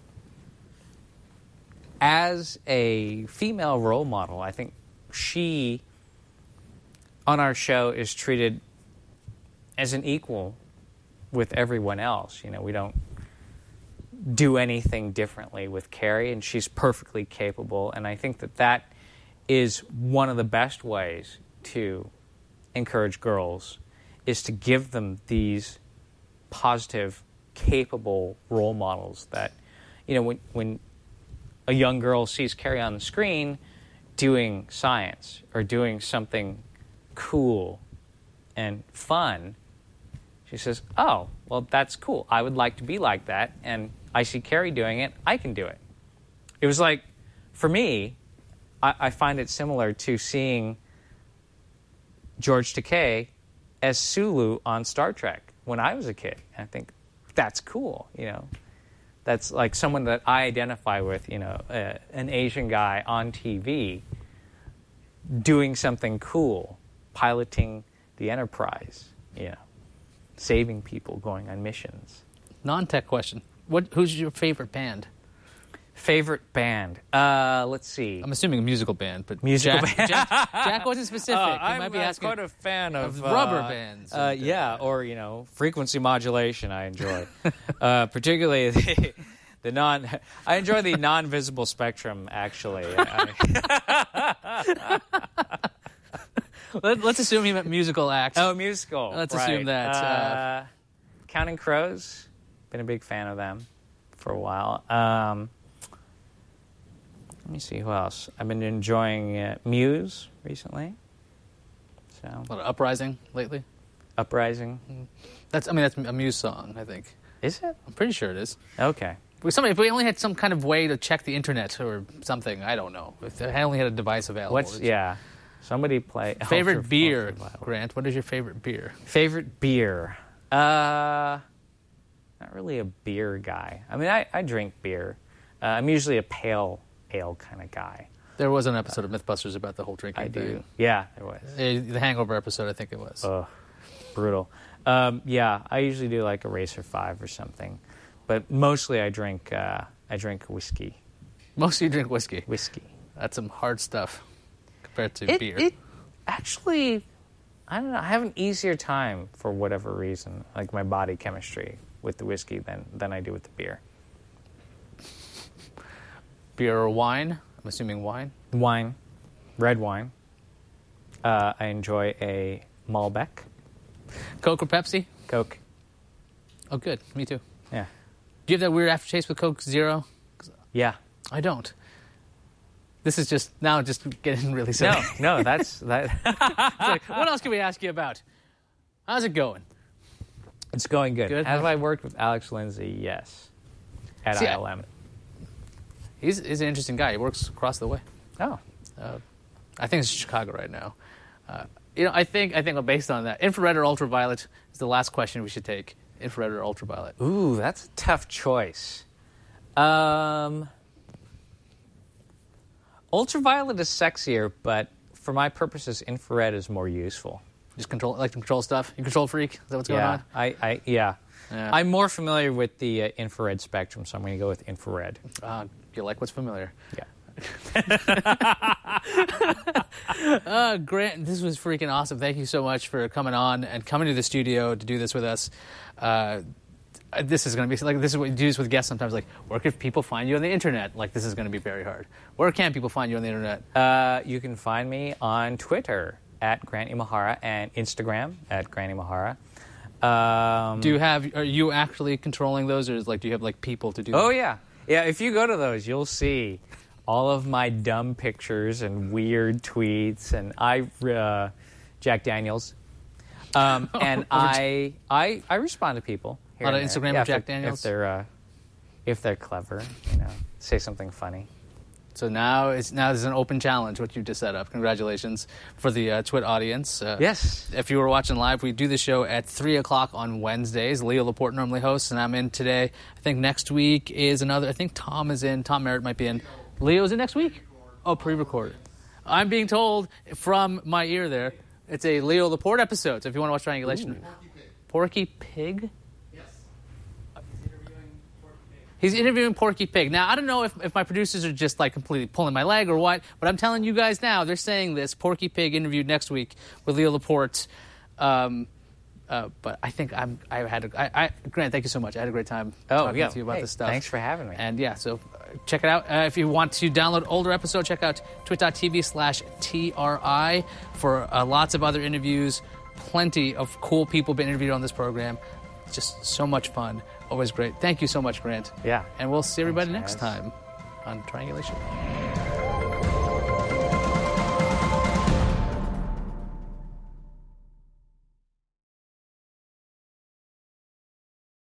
Speaker 5: as a female role model, I think she, on our show, is treated as an equal with everyone else. We don't do anything differently with Carrie, and she's perfectly capable. And I think that is one of the best ways to encourage girls, is to give them these positive, capable role models that, when a young girl sees Carrie on the screen doing science or doing something cool and fun, she says, oh, well, that's cool. I would like to be like that. And I see Carrie doing it. I can do it. It was like, for me, I find it similar to seeing George Takei as Sulu on Star Trek when I was a kid. And I think, that's cool, That's like someone that I identify with, an Asian guy on TV doing something cool, piloting the Enterprise, saving people, going on missions.
Speaker 4: Non-tech question. Who's your favorite band?
Speaker 5: Favorite band? Let's see.
Speaker 4: I'm assuming a musical band, but
Speaker 5: musical band.
Speaker 4: Jack wasn't specific. He might be asking.
Speaker 5: I'm quite a fan of
Speaker 4: rubber bands.
Speaker 5: Or frequency modulation. I enjoy, particularly the non. I enjoy the non-visible spectrum. Actually,
Speaker 4: let's assume he meant musical acts.
Speaker 5: Oh, musical.
Speaker 4: Let's assume that.
Speaker 5: Counting Crows. Been a big fan of them for a while. Let me see who else. I've been enjoying Muse recently. So
Speaker 4: a lot of Uprising lately.
Speaker 5: Uprising.
Speaker 4: That's a Muse song, I think.
Speaker 5: Is it?
Speaker 4: I'm pretty sure it is.
Speaker 5: Okay.
Speaker 4: If we only had some kind of way to check the internet or something, I don't know. If I only had a device available.
Speaker 5: Somebody play.
Speaker 4: Favorite beer, Grant. What is your favorite beer?
Speaker 5: Favorite beer. Not really a beer guy. I mean, I drink beer. I'm usually a pale ale kind of guy.
Speaker 4: There was an episode of Mythbusters about the whole drinking thing.
Speaker 5: I do. Yeah, there was.
Speaker 4: The Hangover episode, I think it was.
Speaker 5: Brutal. I usually do like a Racer 5 or something. But mostly I drink whiskey.
Speaker 4: Mostly you drink whiskey?
Speaker 5: Whiskey.
Speaker 4: That's some hard stuff compared to beer.
Speaker 5: It actually, I don't know, I have an easier time for whatever reason, like my body chemistry with the whiskey than I do with the beer.
Speaker 4: Beer or wine? I'm assuming wine.
Speaker 5: Wine. Red wine. I enjoy a Malbec.
Speaker 4: Coke or Pepsi?
Speaker 5: Coke.
Speaker 4: Oh, good. Me too.
Speaker 5: Yeah.
Speaker 4: Do you have that weird aftertaste with Coke Zero?
Speaker 5: Yeah.
Speaker 4: I don't. This is just getting really silly.
Speaker 5: No, that's that.
Speaker 4: Like, what else can we ask you about? How's it going?
Speaker 5: It's going good. Have
Speaker 4: huh?
Speaker 5: I worked with Alex Lindsay? Yes. At ILM.
Speaker 4: He's an interesting guy. He works across the way.
Speaker 5: Oh.
Speaker 4: I think it's Chicago right now. I think based on that, infrared or ultraviolet is the last question we should take. Infrared or ultraviolet?
Speaker 5: Ooh, that's a tough choice. Ultraviolet is sexier, but for my purposes, infrared is more useful.
Speaker 4: Just control stuff? You control freak? Is that what's going on?
Speaker 5: Yeah. I'm more familiar with the infrared spectrum, so I'm going to go with infrared.
Speaker 4: You like what's familiar.
Speaker 5: Yeah.
Speaker 4: Grant, this was freaking awesome. Thank you so much for coming on and coming to the studio to do this with us. This is going to be like, this is what you do this with guests sometimes. Like, where can people find you on the internet? Like, this is going to be very hard. Where can people find you on the internet?
Speaker 5: You can find me on Twitter at Grant Imahara and Instagram at Grant Imahara.
Speaker 4: Are you actually controlling those, or is, like, do you have like people to do
Speaker 5: Oh
Speaker 4: that?
Speaker 5: yeah. If you go to those, you'll see all of my dumb pictures and weird tweets, and Jack Daniels, and I respond to people.
Speaker 4: A lot of Instagram with Jack Daniels?
Speaker 5: If they're clever, say something funny.
Speaker 4: So now there's an open challenge, what you just set up. Congratulations for the Twit audience.
Speaker 5: Yes.
Speaker 4: If you were watching live, we do the show at 3 o'clock on Wednesdays. Leo Laporte normally hosts, and I'm in today. I think next week is another. I think Tom is in. Tom Merritt might be in. Leo's in next week? Oh, pre-recorded. I'm being told from my ear there, it's a Leo Laporte episode. So if you want to watch Triangulation. Porky Pig? He's interviewing Porky Pig. Now, I don't know if my producers are just like completely pulling my leg or what, but I'm telling you guys now, they're saying this. Porky Pig interviewed next week with Leo Laporte. But I think Grant, thank you so much. I had a great time talking to you about this stuff.
Speaker 5: Thanks for having me.
Speaker 4: And yeah, so check it out. If you want to download older episodes, check out twit.tv/TRI for lots of other interviews. Plenty of cool people been interviewed on this program. It's just so much fun. Always great. Thank you so much, Grant.
Speaker 5: Yeah.
Speaker 4: And we'll see everybody
Speaker 5: Thanks,
Speaker 4: next
Speaker 5: guys.
Speaker 4: time on Triangulation.